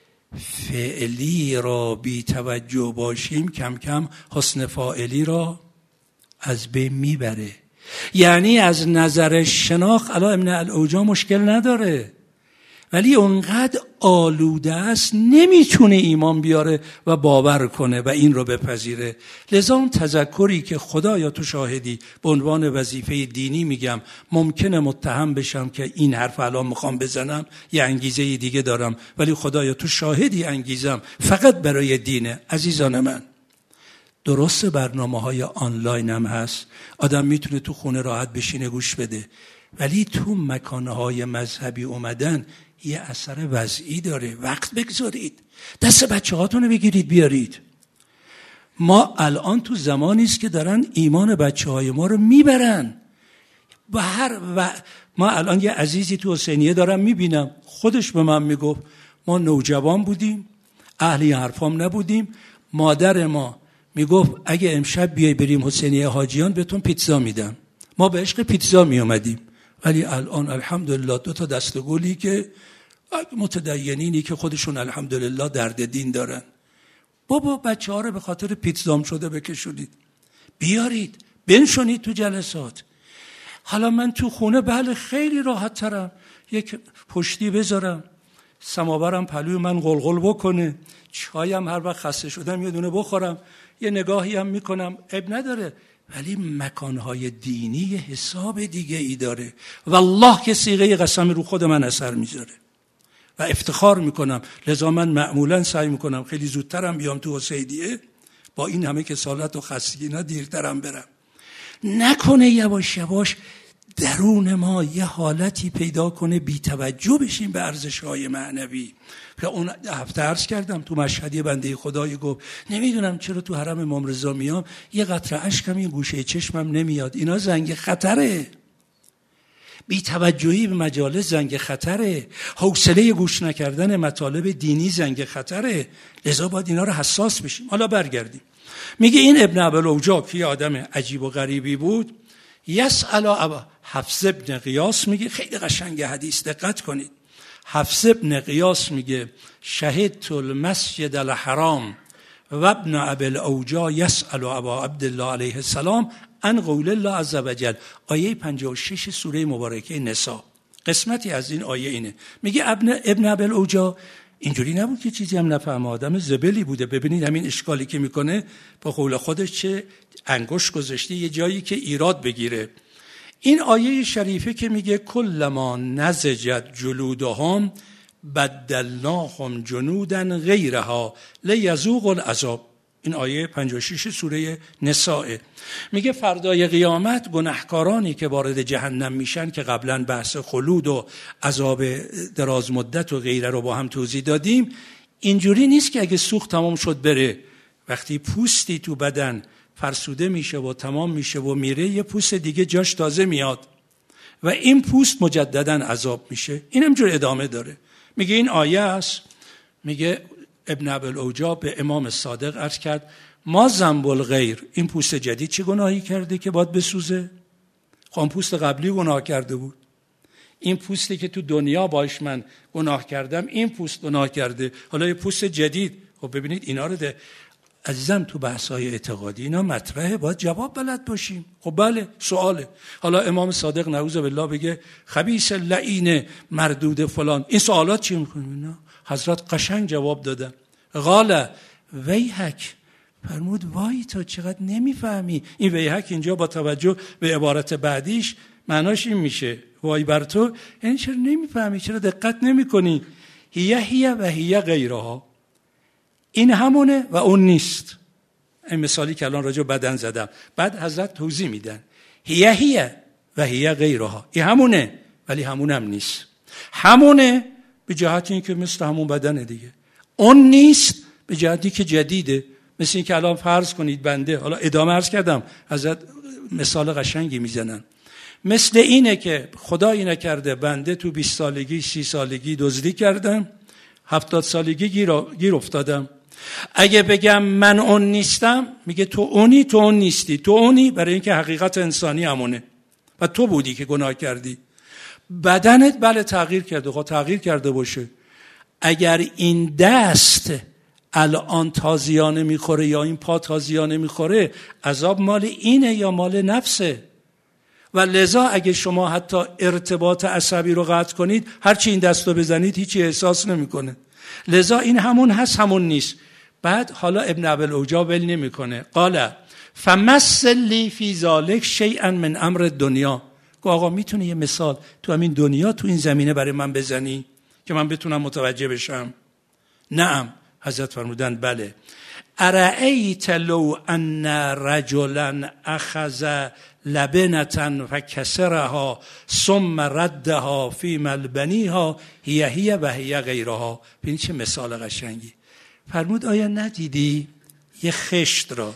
S1: فعلی را بی توجه باشیم کم کم حسن فاعلی را از بین میبره. یعنی از نظر شناخت الان ابن الاوجاع مشکل نداره، ولی اونقدر آلوده است نمیتونه ایمان بیاره و باور کنه و این رو بپذیره. لذا اون تذکری که خدایا تو شاهدی به عنوان وظیفه دینی میگم، ممکنه متهم بشم که این حرف الان میخوام بزنم یه انگیزه دیگه دارم، ولی خدایا تو شاهدی انگیزم فقط برای دینه. عزیزان من درست برنامه های آنلاین هم هست، آدم میتونه تو خونه راحت بشینه گوش بده، ولی تو مکانهای مذهبی اومدن یه اثر وضعی داره. وقت بگذارید، دست بچه هاتونو بگیرید بیارید. ما الان تو زمانی است که دارن ایمان بچه های ما رو میبرن و هر و ما الان یه عزیزی تو حسینیه دارم میبینم، خودش به من میگفت ما نوجوان بودیم، اهلی حرفام نبودیم، مادر ما میگفت اگه امشب بیای بریم حسینیه حاجیان بهتون پیتزا میدم، ما به عشق پیتزا میومدیم. ولی الان الحمدلله دو تا دستگلی که متدینینی که خودشون الحمدلله درد دین دارن، بابا بچه ها رو به خاطر پیتزام شده بکشونید بیارید بنشونید تو جلسات. حالا من تو خونه بله خیلی راحت ترم، یک پشتی بذارم، سماورم پلوی من قلقل بکنه، چایم هر وقت خسته شدم یه دونه بخورم، یه نگاهی هم میکنم، عیب نداره. ولی مکانهای دینی حساب دیگه ای داره. والله که صیغه قسم رو خود من اثر میذاره و افتخار میکنم. لذا من معمولا سعی میکنم خیلی زودترم بیام تو حسینیه، با این همه کسالت و خستگی نه دیرترم برم. نکنه یواش یواش درون ما یه حالتی پیدا کنه بی توجه بشیم به ارزش‌های معنوی. که اون هفته عرض کردم تو مشهدی بنده خدایی گفت نمیدونم چرا تو حرم امام رضا میام یه قطره اشکم یه گوشه چشمم نمیاد، اینا زنگ خطره. بی توجهی به مجالس زنگ خطره، حوصله گوش نکردن مطالب دینی زنگ خطره. لذا باید اینا رو حساس بشیم. حالا برگردیم. میگه این ابن ابی الاوجاع که آدم عجیب و غریبی بود، یسأل ابا حفص ابن قیاس میگه خیلی قشنگ حدیث، دقت کنید. حفص ابن قیاس میگه شهدت المسجد الحرام و ابن ابی الاوجاع یسأل ابا عبدالله علیه السلام عن قول الله عز وجل. آیه پنجاه و شش سوره مبارکه نساء، قسمتی از این آیه اینه. میگه ابن ابن ابی الاوجاع اینجوری نبود که چیزی هم نفهمه، آدم زبلی بوده. ببینید همین اشکالی که میکنه با قول خودش چه انگشت گذاشته یه جایی که ایراد بگیره. این آیه شریفه که میگه کلما نضجت جلودهم بدلناهم جنودا غیرها لیذوقوا العذاب، این آیه پنجاه و شش سوره نساء. میگه فردای قیامت گناهکارانی که وارد جهنم میشن که قبلا بحث خلود و عذاب دراز مدت و غیره رو با هم توضیح دادیم، اینجوری نیست که اگه سوخت تمام شد بره. وقتی پوستی تو بدن فرسوده میشه و تمام میشه و میره، یه پوست دیگه جاش تازه میاد و این پوست مجددا عذاب میشه. این همجور ادامه داره. میگه این آیه است. میگه ابن ابی الاوجاع به امام صادق عرض کرد ما ذنب الغیر، این پوست جدید چه گناهی کرده که باید بسوزه؟ خب پوست قبلی گناه کرده بود. این پوستی که تو دنیا باش من گناه کردم، این پوست گناه کرده، حالا یه پوست جدید. خب ببینید اینا رو ده. عزیزم تو بحث‌های اعتقادی اینا مطرحه، باید جواب بلد باشیم. خب بله سواله. حالا امام صادق نعوذ بالله بگه خبیث لعین مردود فلان، این سوالات چی میکنه؟ نه حضرت قشنگ جواب دادن. قال ویحک، فرمود وای تو چقدر نمیفهمی. این ویحک اینجا با توجه به عبارت بعدیش معناش این میشه وای بر تو، یعنی چرا نمیفهمی، چرا دقت نمیکنی؟ هیه هیه و هیه غیرها، این همونه و اون نیست. این مثالی که الان راجع بدن زدم، بعد حضرت توضیح میدن هیه هیه و هیه غیرها، این همونه ولی همون هم نیست. همونه به جهت این که مثل همون بدنه دیگه، اون نیست به جهتی که جدیده. مثل این که الان فرض کنید بنده، حالا ادامه عرض کردم حضرت مثال قشنگی میزنن، مثل اینه که خدا اینه کرده بنده تو بیست سالگی سی سالگی دزدی کردم، هفتاد سالگی گیر, گیر افتادم. اگه بگم من اون نیستم، میگه تو اونی تو اون نیستی، تو اونی برای اینکه حقیقت انسانی همونه و تو بودی که گناه کردی. بدنت بله تغییر کرده، خب تغییر کرده باشه. اگر این دست الان تازیانه میخوره یا این پا تازیانه میخوره، عذاب مال اینه یا مال نفسه؟ و لذا اگه شما حتی ارتباط عصبی رو قطع کنید، هرچی این دست رو بزنید هیچی احساس نمیکنه. لذا این همون هست همون نیست. بعد حالا ابن ابوالعوجا ول نمیکنه، قال فمثل لی فی ذلک شیئا من امر الدنیا. آقا میتونی یه مثال تو همین دنیا تو این زمینه برای من بزنی که من بتونم متوجه بشم؟ نعم. حضرت فرمودن بله. ارأیت لو ان رجلا اخذ لبنة فکسرها ثم ردها فی ملبنیها هی هی و هی غیرها. ببین چه مثال قشنگی. فرمود آیا ندیدی یه خشت را،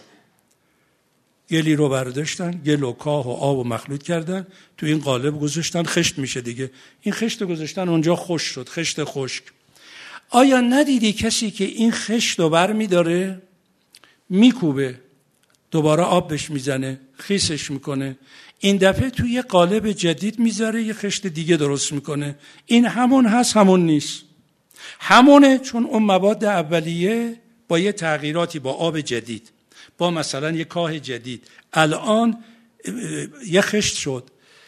S1: گلی رو برداشتن، گل و کاه و آب و مخلوط کردن، تو این قالب گذاشتن، خشت میشه دیگه. این خشت رو گذاشتن اونجا، خشک شد، خشت خشک. آیا ندیدی کسی که این خشت رو بر میداره، میکوبه، دوباره آب بهش میزنه، خیسش میکنه، این دفعه توی یه قالب جدید میذاره، یه خشت دیگه درست میکنه. این همون هست همون نیست. همونه، چون اون مواد اولیه با یه تغییراتی، با آب جدید، با مثلا یه کاه جدید، الان یه خشت شد.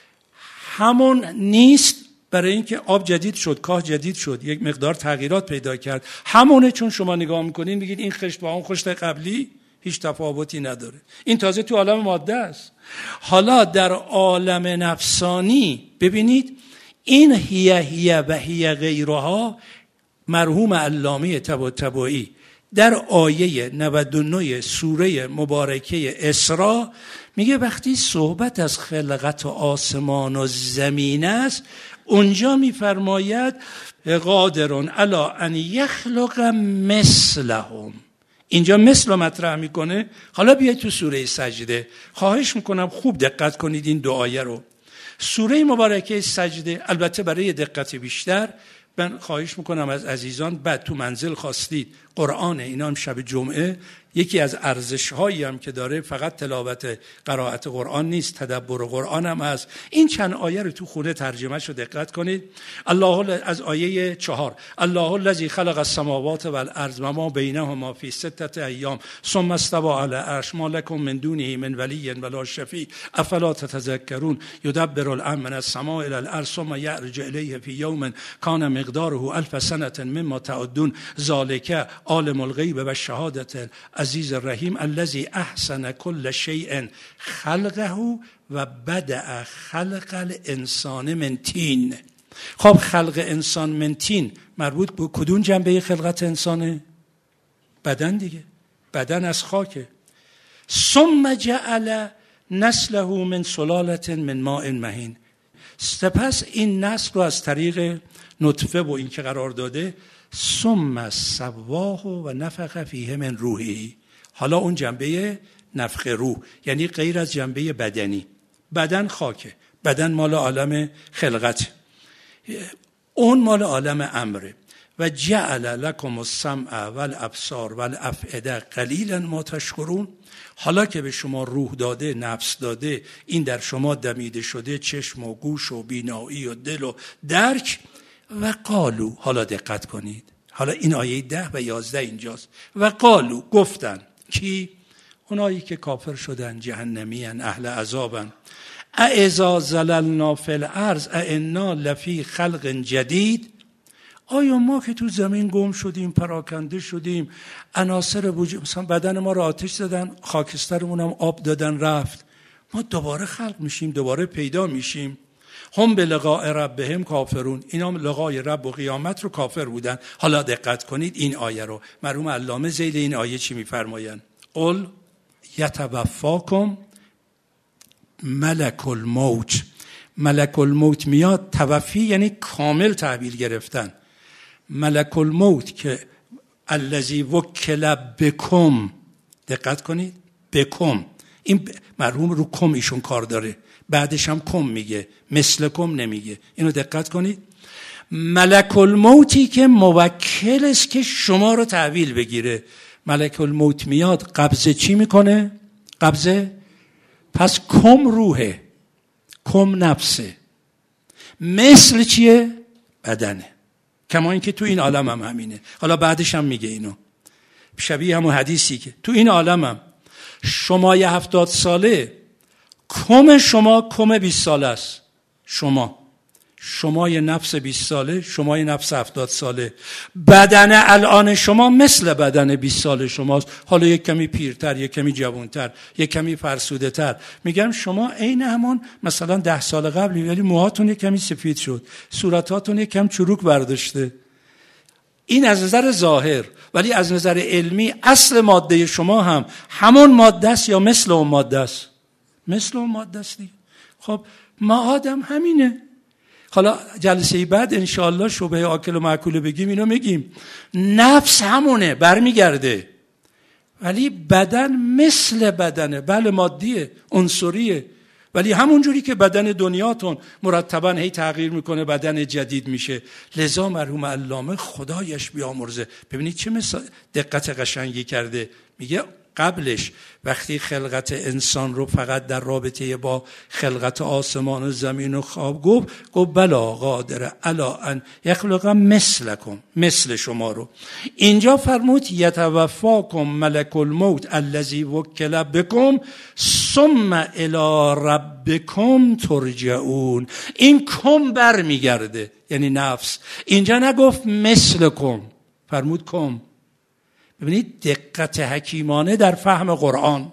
S1: همون نیست برای اینکه آب جدید شد، کاه جدید شد، یک مقدار تغییرات پیدا کرد. همونه، چون شما نگاه میکنین میگید این خشت با اون خشت قبلی هیچ تفاوتی نداره. این تازه تو عالم ماده است. حالا در عالم نفسانی ببینید این هیه هیه و هیه غیرها، مرحوم علامه طباطبایی در آیه نود و نه سوره مبارکه اسراء میگه وقتی صحبت از خلقت آسمان و زمین است، اونجا میفرماید قادرون علی ان یخلق مثلهم. اینجا مثل رو مطرح میکنه. حالا بیاید تو سوره سجده، خواهش میکنم خوب دقت کنید این دو آیه رو. سوره مبارکه سجده، البته برای دقت بیشتر من خواهش میکنم از عزیزان، بعد تو منزل خواستید قرآن، اینا هم شب جمعه یکی از ارزش‌هایی هم که داره فقط تلاوت قرائت قرآن نیست، تدبر قرآن هم هست. این چند آیه رو تو خونه ترجمه‌شو دقت کنید. الله، از آیه چهار، الله الذی خلق السماوات والارض و ما بینهما فی ستة ایام ثم استوى علی العرش ما لکم من دونه من ولی ولا شفیع افلا تتذکرون یدبر الامر من السماء الی الارض ثم یعرج الیه فی یوم کان مقداره الف سنة مما تعدون ذلک عالم الغیب و شهادة عزیز الرحیم الذی احسن کل شیء خلقه و بدأ خلق الانسان من طین. خب خلق انسان من طین مربوط به کدوم جنبه خلقت انسانه؟ بدن دیگه، بدن از خاکه. ثم جعل نسله من سلالة من ماء مهین. سپس این نسل رو از طریق نطفه و این که قرار داده، ثم سواه و نفخ فیه من روحه. حالا اون جنبه نفخ روح، یعنی غیر از جنبه بدنی. بدن خاکه، بدن مال عالم خلقت، اون مال عالم امره. و جعل لکم السمع والابصار والافئده قلیلا ما تشکرون. حالا که به شما روح داده، نفس داده، این در شما دمیده شده، چشم و گوش و بینایی و دل و درک. و قالو، حالا دقت کنید، حالا این آیه ده و یازده اینجاست. و قالو، گفتن، کی؟ اونایی که کافر شدن، جهنمیان، اهل عذابن. اذا زللنا فی الارض ائنا لفی خلق جدید. آیا ما که تو زمین گم شدیم، پراکنده شدیم، عناصر وجود، مثلا بدن ما رو آتش زدن، خاکسترمون هم آب دادن رفت، ما دوباره خلق میشیم، دوباره پیدا میشیم؟ هم به لقاء ربهم کافرون. اینا لقای رب و قیامت رو کافر بودن. حالا دقت کنید این آیه رو. مرحوم علامه ذیل این آیه چی میفرمایند؟ قل یتوفاکم ملک الموت. ملک الموت میاد، توفی یعنی کامل تحویل گرفتن. ملک الموت که الذی وکل بکم، دقت کنید، بکم، این مرحوم رو کم ایشون کار داره، بعدش هم کم میگه، مثل کم نمیگه. اینو دقت کنید. ملک الموتی که موکل است که شما رو تحویل بگیره. ملک الموت میاد، قبضه چی میکنه؟ قبضه. پس کم روحه، کم نفسه، مثل چیه؟ بدنه. کما اینکه تو این عالم هم همینه. حالا بعدش هم میگه اینو، شبیه همون حدیثی که تو این عالم هم شما یه هفتاد ساله، کم شما کم بیست ساله است. شما شما یه نفس بیست ساله، شما یه نفس هفتاد ساله. بدن الان شما مثل بدن بیست ساله شماست. حالا یک کمی پیرتر، یک کمی جوانتر، یک کمی فرسوده تر. میگم شما عین همون مثلا ده سال قبلی، ولی موهاتون یک کمی سفید شد، صورتاتون یک کم چروک برداشته. این از نظر ظاهر، ولی از نظر علمی اصل ماده شما هم همون ماده است یا مثل اون ماده است؟ مثل اون ماده است. خب ما آدم همینه. حالا جلسه بعد انشاءالله شبه آکل و معکول بگیم، اینو میگیم. نفس همونه، برمیگرده، ولی بدن مثل بدنه. بله مادیه، عنصریه، ولی همون جوری که بدن دنیاتون مرتباً هی تغییر میکنه، بدن جدید میشه. لذا مرحوم علامه خدایش بیامرزه، ببینید چه مثال دقت قشنگی کرده. میگه قبلش وقتی خلقت انسان رو فقط در رابطه با خلقت آسمان و زمین و خواب گفت، گفت بلا قادر الا ان یخلق مثلکم، مثل شما رو. اینجا فرمود یتوفاکم ملک الموت الذی وکل بکم ثم الی ربکم ترجعون. این کم بر میگرده، یعنی نفس. اینجا نگفت مثلکم، فرمود کم. ببینید دقت حکیمانه در فهم قرآن،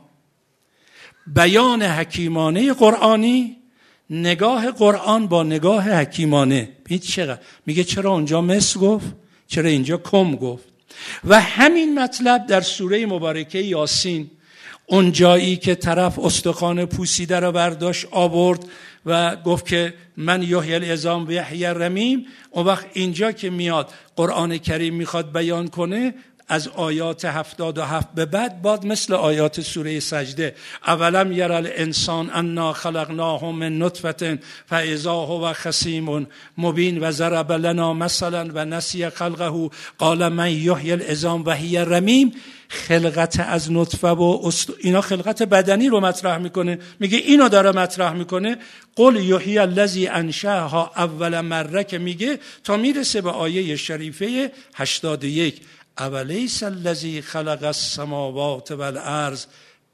S1: بیان حکیمانه قرآنی، نگاه قرآن با نگاه حکیمانه. ببینید چقدر میگه چرا اونجا مثل گفت، چرا اینجا کم گفت. و همین مطلب در سوره مبارکه یاسین، اون جایی که طرف استخوان پوسیده رو برداشت آورد و گفت که من یحیی العظام و یحیی الرمیم، اون وقت اینجا که میاد قرآن کریم میخواد بیان کنه، از آیات هفتاد و هفت به بعد باد مثل آیات سوره سجده، اولم یر الانسان انا خلقناه من نطفه فاذا هو خصیم مبین و ضرب لنا مثلا و نسی خلقه قال من یحیی العظام و هی رمیم. خلقت از نطفه و است... اینا خلقت بدنی رو مطرح میکنه. میگه اینو داره مطرح میکنه. قل یحیی الذی انشأها اول مره، که میگه تا میرسه به آیه شریفه هشتاد و یک، اولیس الذی خلق السماوات والارض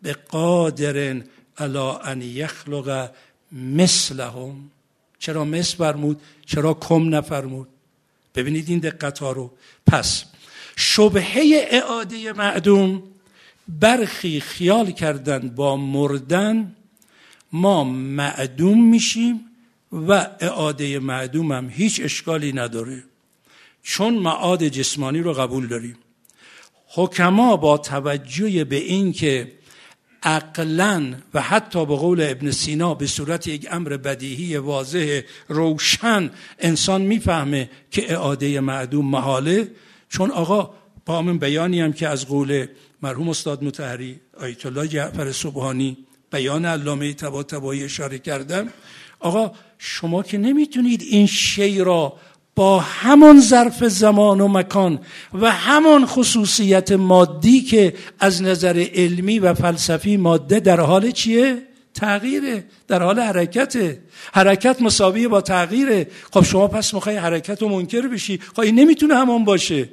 S1: بقادر علی ان یخلق مثلهم. چرا مثل فرمود؟ چرا کم نفرمود؟ ببینید این دقت ها رو. پس شبهه اعاده معدوم، برخی خیال کردن با مردن ما معدوم میشیم و اعاده معدوم هم هیچ اشکالی نداره، چون معاد جسمانی رو قبول داریم. حکما با توجه به این که عقلاً و حتی به قول ابن سینا به صورت یک امر بدیهی واضح روشن انسان میفهمه که اعاده معدوم محاله، چون آقا با همین بیانی هم که از قول مرحوم استاد مطهری آیت الله جعفر سبحانی، بیان علامه طباطبایی اشاره کردم، آقا شما که نمیتونید این شی را با همون ظرف زمان و مکان و همون خصوصیت مادی که از نظر علمی و فلسفی ماده در حال چیه؟ تغییره، در حال حرکته. حرکت مساویه با تغییره. خب شما پس میخوای حرکت رو منکر بشی؟ خب این نمیتونه همون باشه.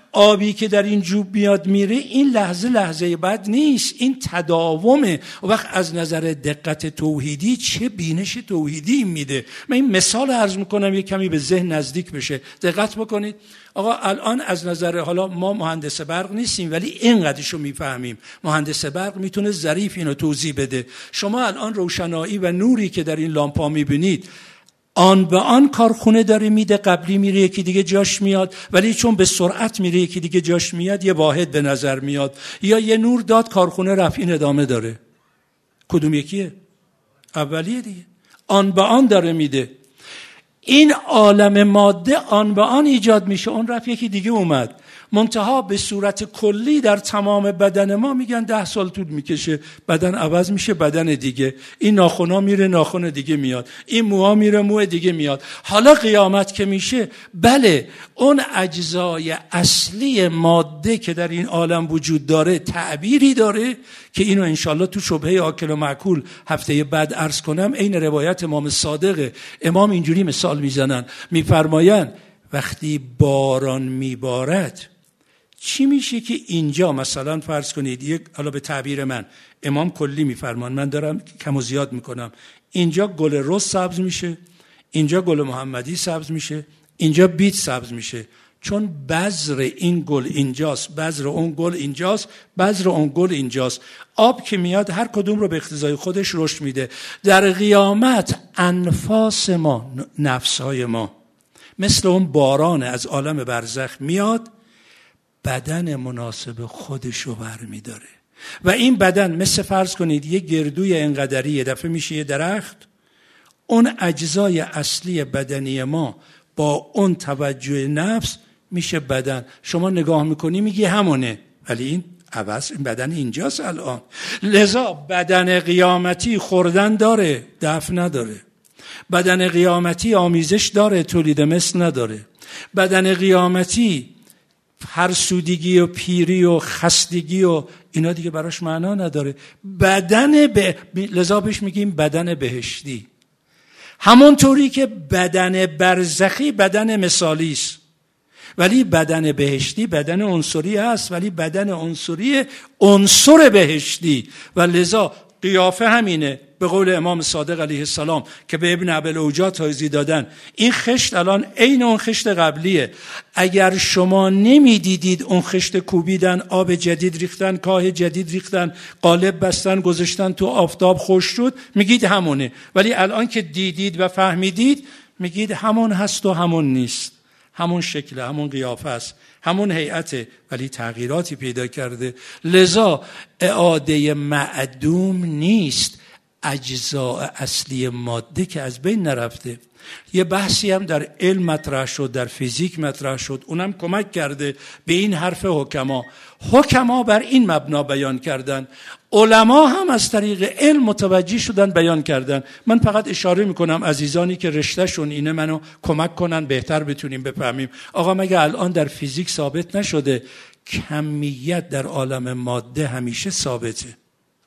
S1: آبی که در این جوب میاد میره، این لحظه لحظه بد نیست، این تداومه. و وقت از نظر دقت توحیدی چه بینش توحیدی میده. من این مثال عرض میکنم یه کمی به ذهن نزدیک بشه. دقت بکنید آقا، الان از نظر، حالا ما مهندس برق نیستیم ولی اینقدرشو میفهمیم، مهندس برق میتونه ظریف اینو توضیح بده. شما الان روشنایی و نوری که در این لامپا میبینید آن به آن کارخونه داره میده، قبلی میره یکی دیگه جاش میاد، ولی چون به سرعت میره یکی دیگه جاش میاد یه واحد به نظر میاد. یا یه نور داد کارخونه رفت، این ادامه داره. کدوم یکیه؟ اولیه دیگه. آن به آن داره میده. این عالم ماده آن به آن ایجاد میشه، اون رفت یکی دیگه اومد. منتها به صورت کلی در تمام بدن ما میگن ده سال طول میکشه بدن عوض میشه بدن دیگه. این ناخنا میره ناخن دیگه میاد، این موها میره موه دیگه میاد. حالا قیامت که میشه، بله اون اجزای اصلی ماده که در این عالم وجود داره تعبیری داره که اینو انشالله تو شبهه آکل و معکول هفته بعد عرض کنم. این روایت امام صادقه. امام اینجوری مثال میزنن، میفرمایند وقتی باران میبارد چی میشه که اینجا مثلا فرض کنید یک، حالا به تعبیر من امام کلی میفرمان، من دارم کم و زیاد میکنم، اینجا گل رز سبز میشه، اینجا گل محمدی سبز میشه، اینجا بیت سبز میشه، چون بذر این گل اینجاست، بذر اون گل اینجاست، بذر اون گل اینجاست. آب که میاد هر کدوم رو به اقتضای خودش رشد میده. در قیامت انفاس ما، نفسهای ما مثل اون باران از عالم برزخ میاد، بدن مناسب خودش رو برمیداره. و این بدن مثل فرض کنید یه گردوی انقدری یه دفعه میشه یه درخت. اون اجزای اصلی بدنی ما با اون توجه نفس میشه بدن. شما نگاه میکنی میگی همونه، ولی این عوض، این بدن اینجاست الان. لذا بدن قیامتی خوردن داره، دفع نداره. بدن قیامتی آمیزش داره، تولید مثل نداره. بدن قیامتی هر سودگی و پیری و خستگی و اینا دیگه براش معنا نداره. بدن به... لذا بهش میگیم بدن بهشتی. همونطوری که بدن برزخی بدن مثالی است، ولی بدن بهشتی بدن عنصری هست، ولی بدن عنصری عنصر بهشتی. و لذا قیافه همینه. به قول امام صادق علیه السلام که به ابن ابی‌الاوجاع توضیح دادن، این خشت الان عین اون خشت قبلیه. اگر شما نمیدیدید اون خشت کوبیدن، آب جدید ریختن، کاه جدید ریختن، قالب بستن، گذاشتن تو آفتاب، خوش شد، میگید همونه. ولی الان که دیدید و فهمیدید میگید همون هست و همون نیست، همون شکل، همون قیافه است، همون هیئته، ولی تغییراتی پیدا کرده. لذا اعاده معدوم نیست. اجزاء اصلی ماده که از بین نرفته. یه بحثی هم در علم مطرح شد، در فیزیک مطرح شد، اونم کمک کرده به این حرف حکما. حکما بر این مبنا بیان کردن، علما هم از طریق علم متوجه شدن بیان کردن. من فقط اشاره میکنم عزیزانی که رشتهشون اینه منو کمک کنن بهتر بتونیم بفهمیم. آقا مگه الان در فیزیک ثابت نشده کمیت در عالم ماده همیشه ثابته؟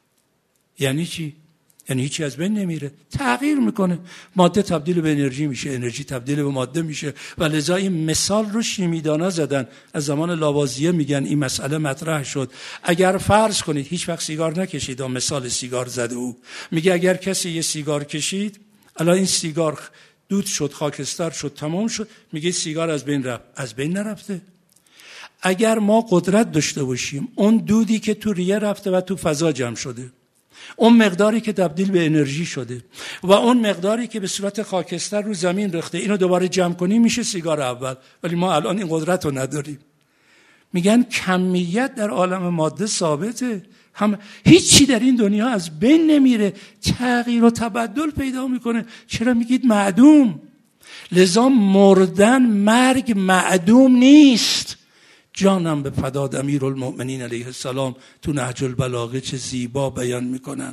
S1: یعنی چی؟ یعنی هیچی از بین نمیره، تغییر میکنه. ماده تبدیل به انرژی میشه، انرژی تبدیل به ماده میشه. و لذا این مثال رو شیمیدانا زدن. از زمان لاوازیه میگن این مسئله مطرح شد. اگر فرض کنید هیچ وقت سیگار نکشید، مثال سیگار زده او میگه اگر کسی یه سیگار کشید، الان این سیگار دود شد، خاکستر شد، تمام شد، میگه سیگار از بین رفت. از بین نرفته. اگر ما قدرت داشته باشیم اون دودی که تو ریه رفته و تو فضا جمع شده، اون مقداری که تبدیل به انرژی شده و اون مقداری که به صورت خاکستر رو زمین ریخته، اینو دوباره جمع کنیم میشه سیگار اول. ولی ما الان این قدرت رو نداریم. میگن کمیت در عالم ماده ثابته، هم هیچی در این دنیا از بین نمیره، تغییر و تبدل پیدا میکنه. چرا میگید معدوم؟ لذا مردن، مرگ معدوم نیست. جانم به فداد امیرالمؤمنین علیه السلام تو نهج البلاغه چه زیبا بیان میکنن.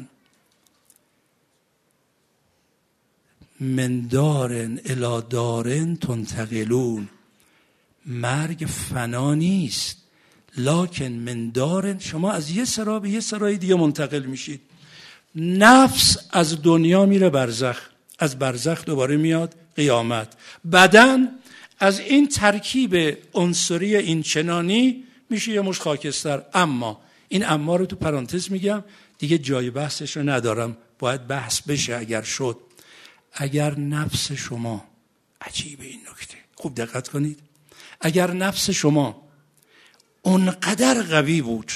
S1: من دارن الی دارن تنتقلون. مرگ فنا نیست، لکن من دارن، شما از یه سرا به یه سرای دیگه منتقل میشید. نفس از دنیا میره برزخ، از برزخ دوباره میاد قیامت. بدن از این ترکیب عنصری این چنانی میشه یه مش خاکستر. اما این اما رو تو پرانتز میگم دیگه جای بحثش رو ندارم، باید بحث بشه اگر شد. اگر نفس شما، عجیبه این نکته، خوب دقت کنید، اگر نفس شما اونقدر قوی بود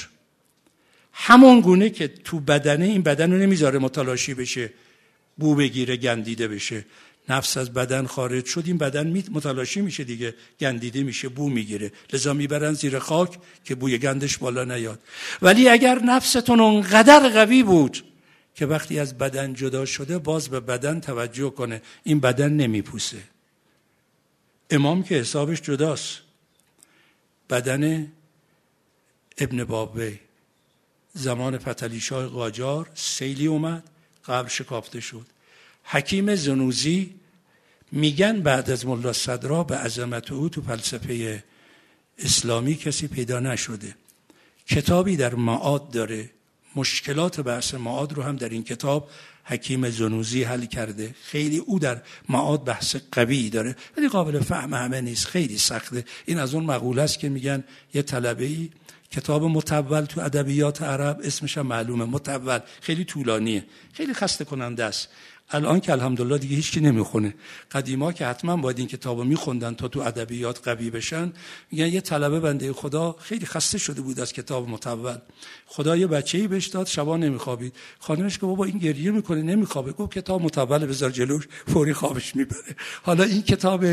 S1: همون گونه که تو بدنه، این بدن رو نمیذاره متلاشی بشه، بو بگیره، گندیده بشه، نفس از بدن خارج شد این بدن متلاشی میشه دیگه، گندیده میشه، بو میگیره، لذا میبرن زیر خاک که بوی گندش بالا نیاد. ولی اگر نفستون اونقدر قوی بود که وقتی از بدن جدا شده باز به بدن توجه کنه، این بدن نمیپوسه. امام که حسابش جداست. بدن ابن بابی زمان فتحعلیشاه قاجار سیلی اومد، قبر شکافته شد. حکیم زنوزی میگن بعد از ملا صدرا به عظمت او تو فلسفه اسلامی کسی پیدا نشده. کتابی در معاد داره، مشکلات بحث معاد رو هم در این کتاب حکیم زنوزی حل کرده. خیلی او در معاد بحث قوی داره ولی قابل فهم همه نیست، خیلی سخته. این از اون مقوله است که میگن یه طلبه‌ای کتاب مطول تو ادبیات عرب، اسمش هم معلومه، مطول، خیلی طولانیه، خیلی خسته کننده است. الان که الحمدلله دیگه هیچ کی نمیخونه. قدیما که حتما باید این کتابو میخوندن تا تو ادبیات قوی بشن. میگن یه طلبه بنده خدا خیلی خسته شده بود از کتاب مطول. خدا یه بچه‌ای بهش داد، شبا نمیخوابید. خانمش گفت بابا این گریه میکنه نمیخوابه. گفت کتاب مطول بذار جلوش، فوری خوابش میبره. حالا این کتاب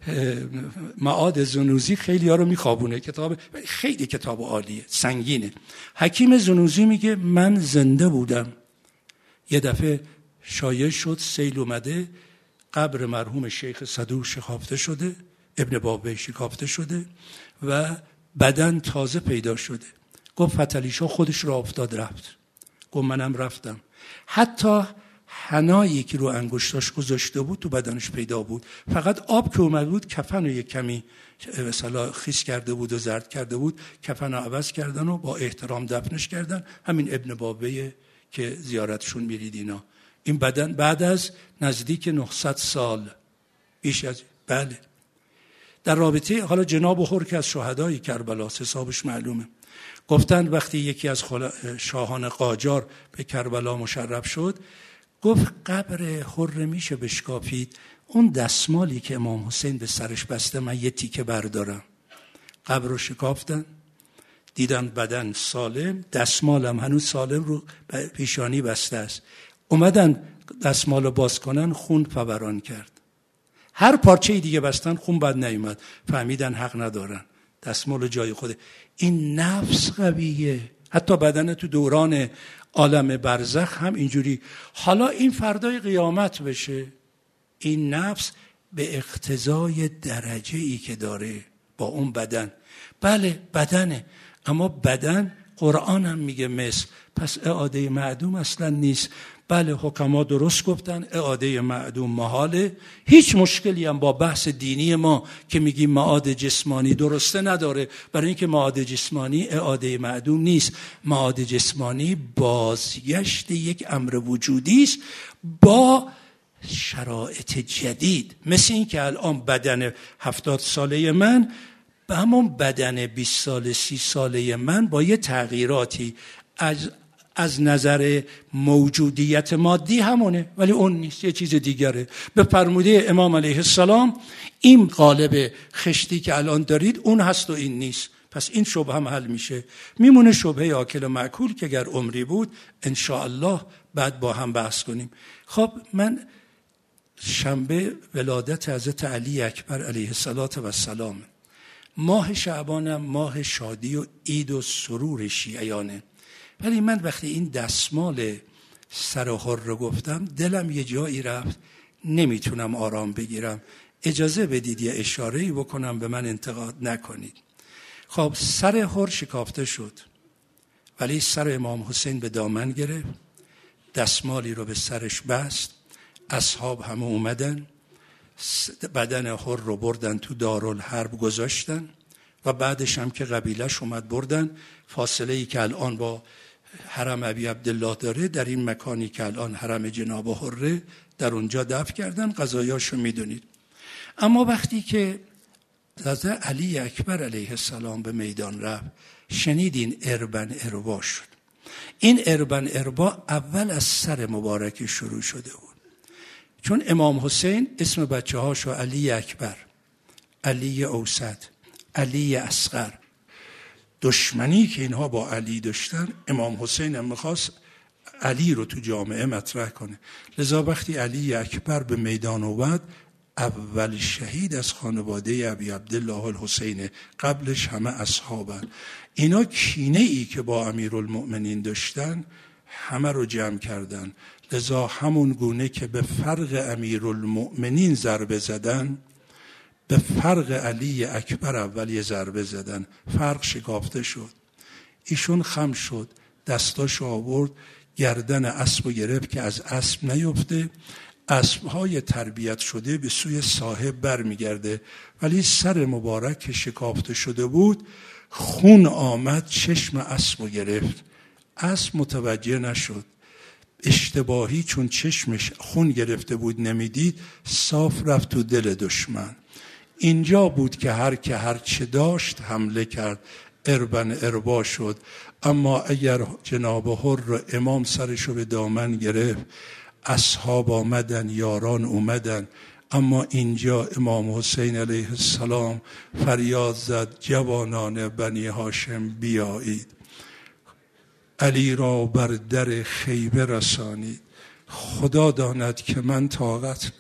S1: معاد زنوزی خیلی‌ها رو میخوابونه، کتاب خیلی کتاب عالیه، سنگینه. حکیم زنوزی میگه من زنده بودم، یه دفعه شایع شد سیل اومده، قبر مرحوم شیخ صدوق شکافته شده، ابن بابی شکافته شده و بدن تازه پیدا شده. گفت فتحعلیشاه خودش را افتاد رفت. گفت منم رفتم. حتی حنایی که رو انگشتاش گذاشته بود تو بدنش پیدا بود. فقط آب که اومد بود کفن رو یک کمی مثلا خیس کرده بود و زرد کرده بود، کفن رو عوض کردن و با احترام دفنش کردن. همین ابن بابی که زیارتشون میرید اینا. این بدن بعد از نزدیک نهصد سال، بیش از، بله، در رابطه حالا جناب حر که از شهدای کربلا حسابش معلومه، گفتند وقتی یکی از شاهان قاجار به کربلا مشرف شد، گفت قبر حر میشه بشکافید، اون دستمالی که امام حسین به سرش بسته من یه تیکه بردارم. قبر رو شکافتن، دیدن بدن سالم، دستمالم هنوز سالم رو پیشانی بسته است. اومدن دستمال رو باز کنن، خون فوران کرد. هر پارچه دیگه بستن خون بد نیومد. فهمیدن حق ندارن، دستمال جای خوده. این نفس قویه. حتی بدن تو دوران عالم برزخ هم اینجوری. حالا این فردای قیامت بشه، این نفس به اقتضای درجه ای که داره با اون بدن، بله بدنه، اما بدن قرآن هم میگه مثل، پس اعاده معدوم اصلا نیست. بله حکما درست گفتن اعاده معدوم محاله. هیچ مشکلی هم با بحث دینی ما که میگیم معاد جسمانی درسته نداره، برای اینکه معاد جسمانی اعاده معدوم نیست. معاد جسمانی بازگشت یک امر وجودی است با شرایط جدید. مثل این که الان بدن هفتاد ساله من به همون بدن بیست ساله سی ساله من با یه تغییراتی از از نظر موجودیت مادی همونه، ولی اون نیست، یه چیز دیگره. به فرموده امام علیه السلام این قالب خشتی که الان دارید اون هست و این نیست. پس این شبهه هم حل میشه. میمونه شبهه آکل و مأکول که اگر عمری بود انشاءالله بعد با هم بحث کنیم. خب من شنبه ولادت حضرت علی اکبر علیه السلام، ماه شعبانم ماه شادی و عید و سرور شیعیانه. ولی من وقتی این دستمال سر حر رو گفتم دلم یه جایی رفت، نمیتونم آرام بگیرم. اجازه بدید یه اشاره‌ای بکنم، به من انتقاد نکنید. خب سر حر شکافته شد ولی سر امام حسین به دامن گرفت، دستمالی رو به سرش بست، اصحاب همه اومدن، بدن حر رو بردن تو دارالحرب گذاشتن و بعدش هم که قبیلش اومد بردن. فاصله ای که الان با حرم ابی عبدالله داره، در این مکانی که الان حرم جناب حره، در اونجا دفن کردن. قضایاشو میدونید. اما وقتی که حضرت علی اکبر علیه السلام به میدان رفت، شنیدین اربن اربا شد. این اربن اربا اول از سر مبارک شروع شده بود، چون امام حسین اسم بچه هاشو علی اکبر، علی اوسط، علی اصغر، دشمنی که اینها با علی داشتن، امام حسین هم میخواست علی رو تو جامعه مطرح کنه. لذا وقتی علی اکبر به میدان اومد، اول شهید از خانواده ابی عبدالله الحسین، قبلش همه اصحابن. اینا کینه ای که با امیرالمؤمنین داشتن همه رو جمع کردن. لذا همون گونه که به فرق امیرالمؤمنین ضربه زدن، به فرق علی اکبر اول یه ضربه زدن، فرق شکافته شد. ایشون خم شد، دستاشو آورد، گردن اسبو گرفت که از اسب نیفته. اسبهای تربیت شده به سوی صاحب بر میگرده، ولی سر مبارک که شکافته شده بود، خون آمد چشم اسبو گرفت. اسب متوجه نشد، اشتباهی چون چشمش خون گرفته بود نمیدید، صاف رفت تو دل دشمن. اینجا بود که هر که هر چه داشت حمله کرد، اربن اربا شد. اما اگر جناب حر امام سرشو به دامن گرفت، اصحاب آمدن، یاران اومدن، اما اینجا امام حسین علیه السلام فریاد زد جوانان بنی هاشم بیایید، علی را بر در خیبه رسانید، خدا داند که من طاقت.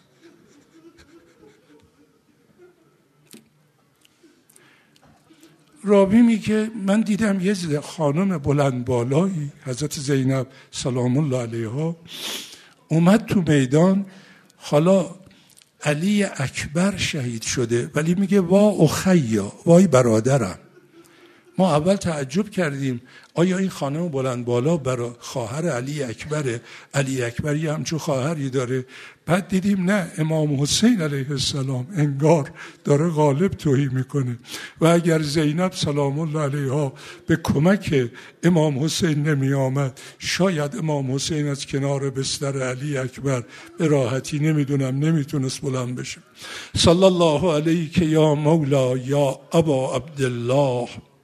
S1: راوی میگه من دیدم یه خانم بلند بالایی، حضرت زینب سلام الله علیها، اومد تو میدان. حالا علی اکبر شهید شده، ولی میگه وا اخیا، وای برادرم. ما اول تعجب کردیم آیا این خانم بلند بالا برای خواهر علی اکبره؟ علی اکبر یه همچون خواهری داره. بعد دیدیم نه، امام حسین علیه السلام انگار داره غالب توهی میکنه. و اگر زینب سلام الله علیها به کمک امام حسین نمی آمد، شاید امام حسین از کنار بستر علی اکبر به راحتی نمیدونم نمیتونست بلند بشه. صلی الله علیک یا مولا یا ابا عبدالله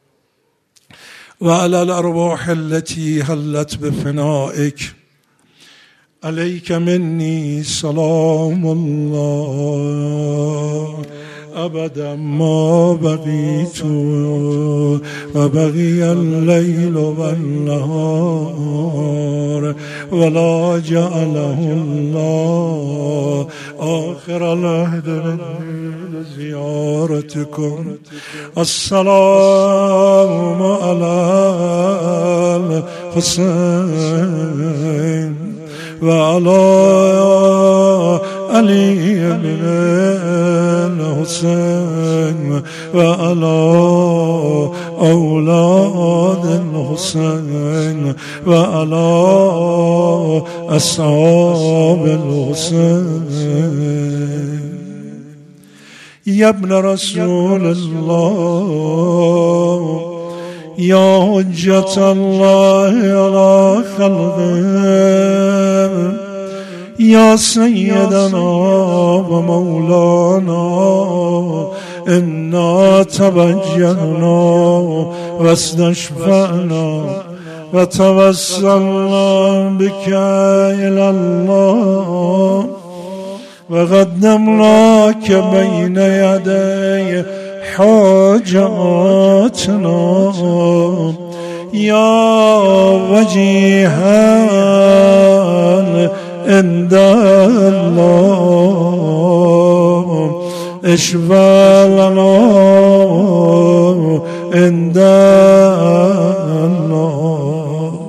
S1: وعلى الأرواح التي هلت بفنائك عليك مني سلام الله أبدا ما بقيت وبقي الليل والنهار ولا جعله الله آخر العهد زيارتكم. السلام على الحسين وعلى علي بن الحسين وعلى أولاد الحسين وعلى أصحاب الحسين. يا ابن رسول الله يا حجة الله على خلقه يا سيدنا ومولانا إنا توجهنا واستشفعنا وتوسلنا بك إلى الله وقدمناك بين يدي حاجاتنا يا وجيها عند الله اشفع لنا عند الله.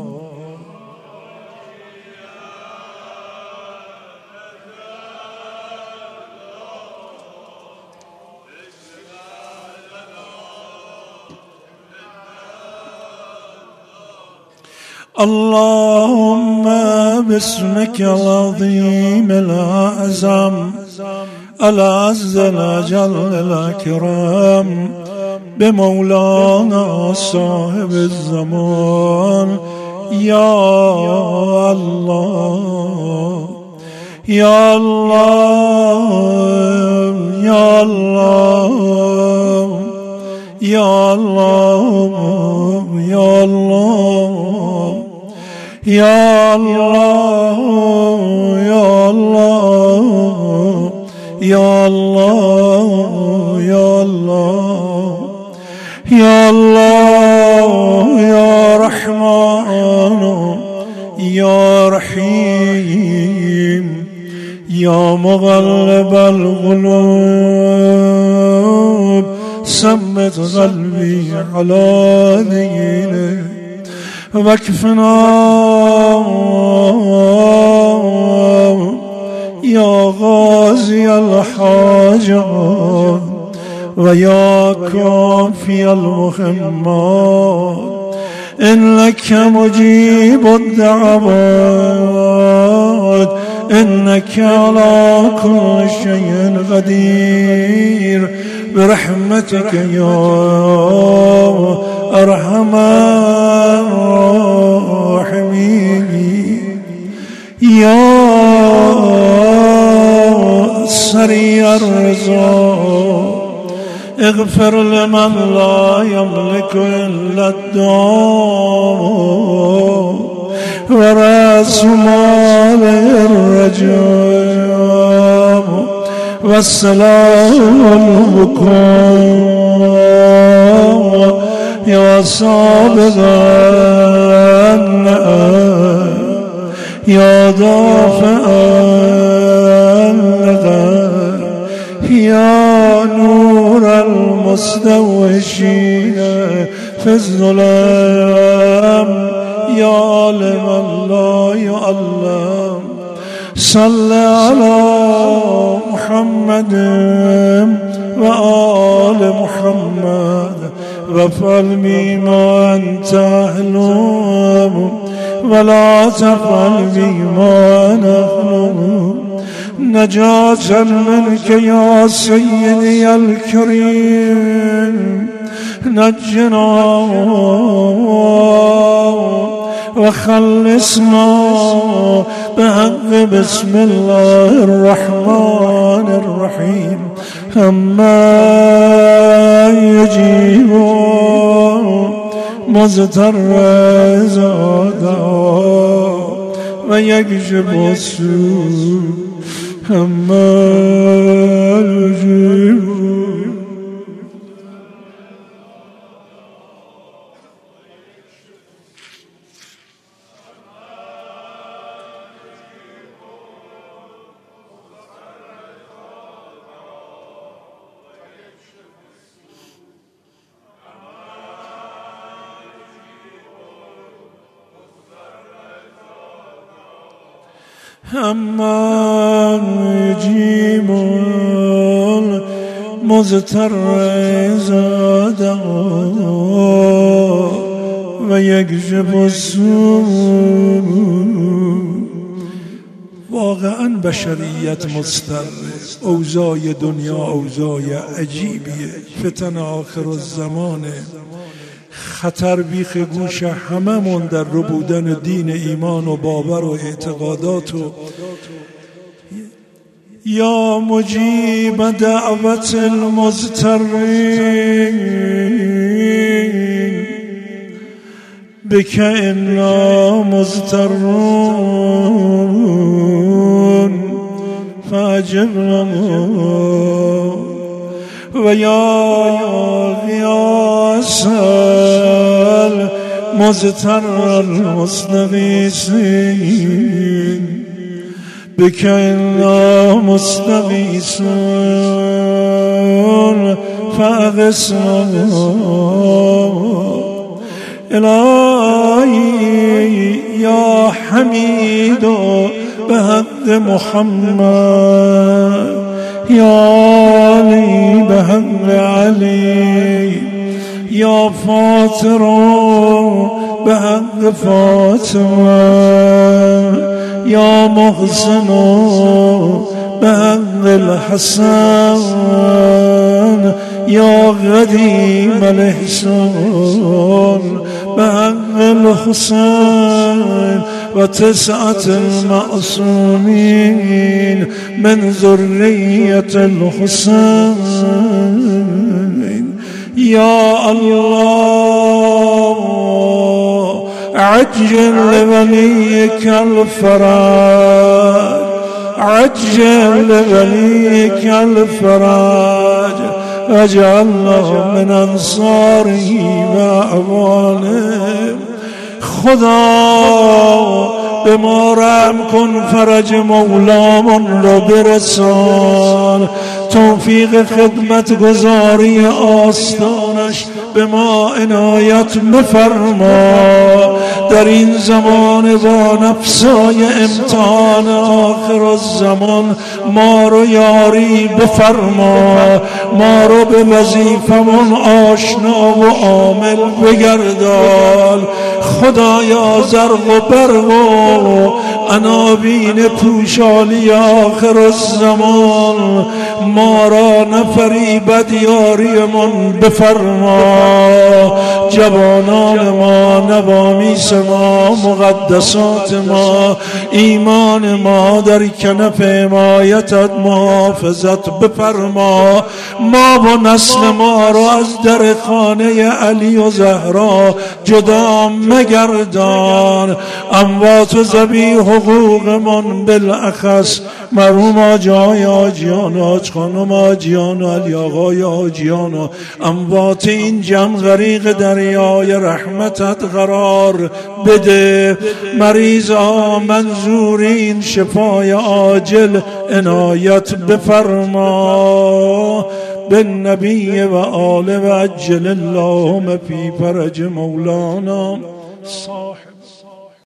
S1: اللهم باسمك العظيم الأعظم العز الأجل الأكرم بمولانا صاحب الزمان يا الله يا الله یا الله یا الله یا الله یا الله یا الله یا الله یا الله یا الله یا رحمان یا رحیم یا مقلب القلوب ثبت قلبی علی دینک واکفنا یا قاضی الحاجات و یا کافی المهمات انک مجیب الدعوات انک علی کل شیء قدیر برحمتک یا ارحم الراحمین یا سریع الرضا اغفر لمن لا يملك الا الدعاء ورأس مال الرجاء والسلام البكاء يا سابق النعم يا دافع النقم يا نور المستوحشين في الظلام يا عالم لا يعلم صل على محمد وآل محمد وافعل بما أنت أهله ولا تفعل بما نحن نجاة منك يا سيدي الكريم نجنا وخلصنا بحق بسم الله الرحمن الرحيم أما يجيب مضطر إذا دعا ويكشف السوء أما يجيب أما يجيب المضطر إذا دعا ويكشف السوء. واقعا بشریت مضطر، اوضاع دنیا اوضاع عجیبیه، فتن آخر الزمانه، خطر بیخ گوش هممون در رو بودن دین، ایمان و باور و اعتقادات و یا مجیب دعوت المضطرین بک انا مضطرون فاجبنا و یا غیاث المضطر المستغیثین بک انا مستغیثون فاغثنا الهی یا حمید بحق محمد یا علی بحق علی یا فاطر بحق فاطمه یا محسن بحق الحسن یا قدیم الاحسان
S2: به حق الحسین و تسعة المعصومین من ذریة الحسین. یا الله عجل لوليك الفرج، عجل لوليك الفرج، واجعلنا من انصاره و اعوانه. خدا به ما رحم کن، فرج مولامون رو برسان، توفیق خدمت گزاری آستانش به ما عنایت بفرما. در این زمان با نفسای امتحان آخر الزمان ما رو یاری بفرما، ما رو به وظیفمون آشنا و عامل بگردان. خدایا زرق و برق و عناوین پوشالی آخر الزمان ما را نفریبد، یاریمون بفرما. جوانان ما، نوامیس ما، مقدسات ما، ایمان ما در کنف حمایتت محافظت بفرما. ما و نسل ما را از در خانه علی و زهرا جدا مگردان. اموات و ذوی حقوق من بالاخص مرحوم آجای آجیان، آج خانم آجیان و علی آقای آجیان و اموات این جمع غریق دریای رحمتت قرار بده. مریض ها منظورین شفای عاجل عنایت بفرما. بالنبی و آل و عجل اللهم فی فرج مولانا صاحب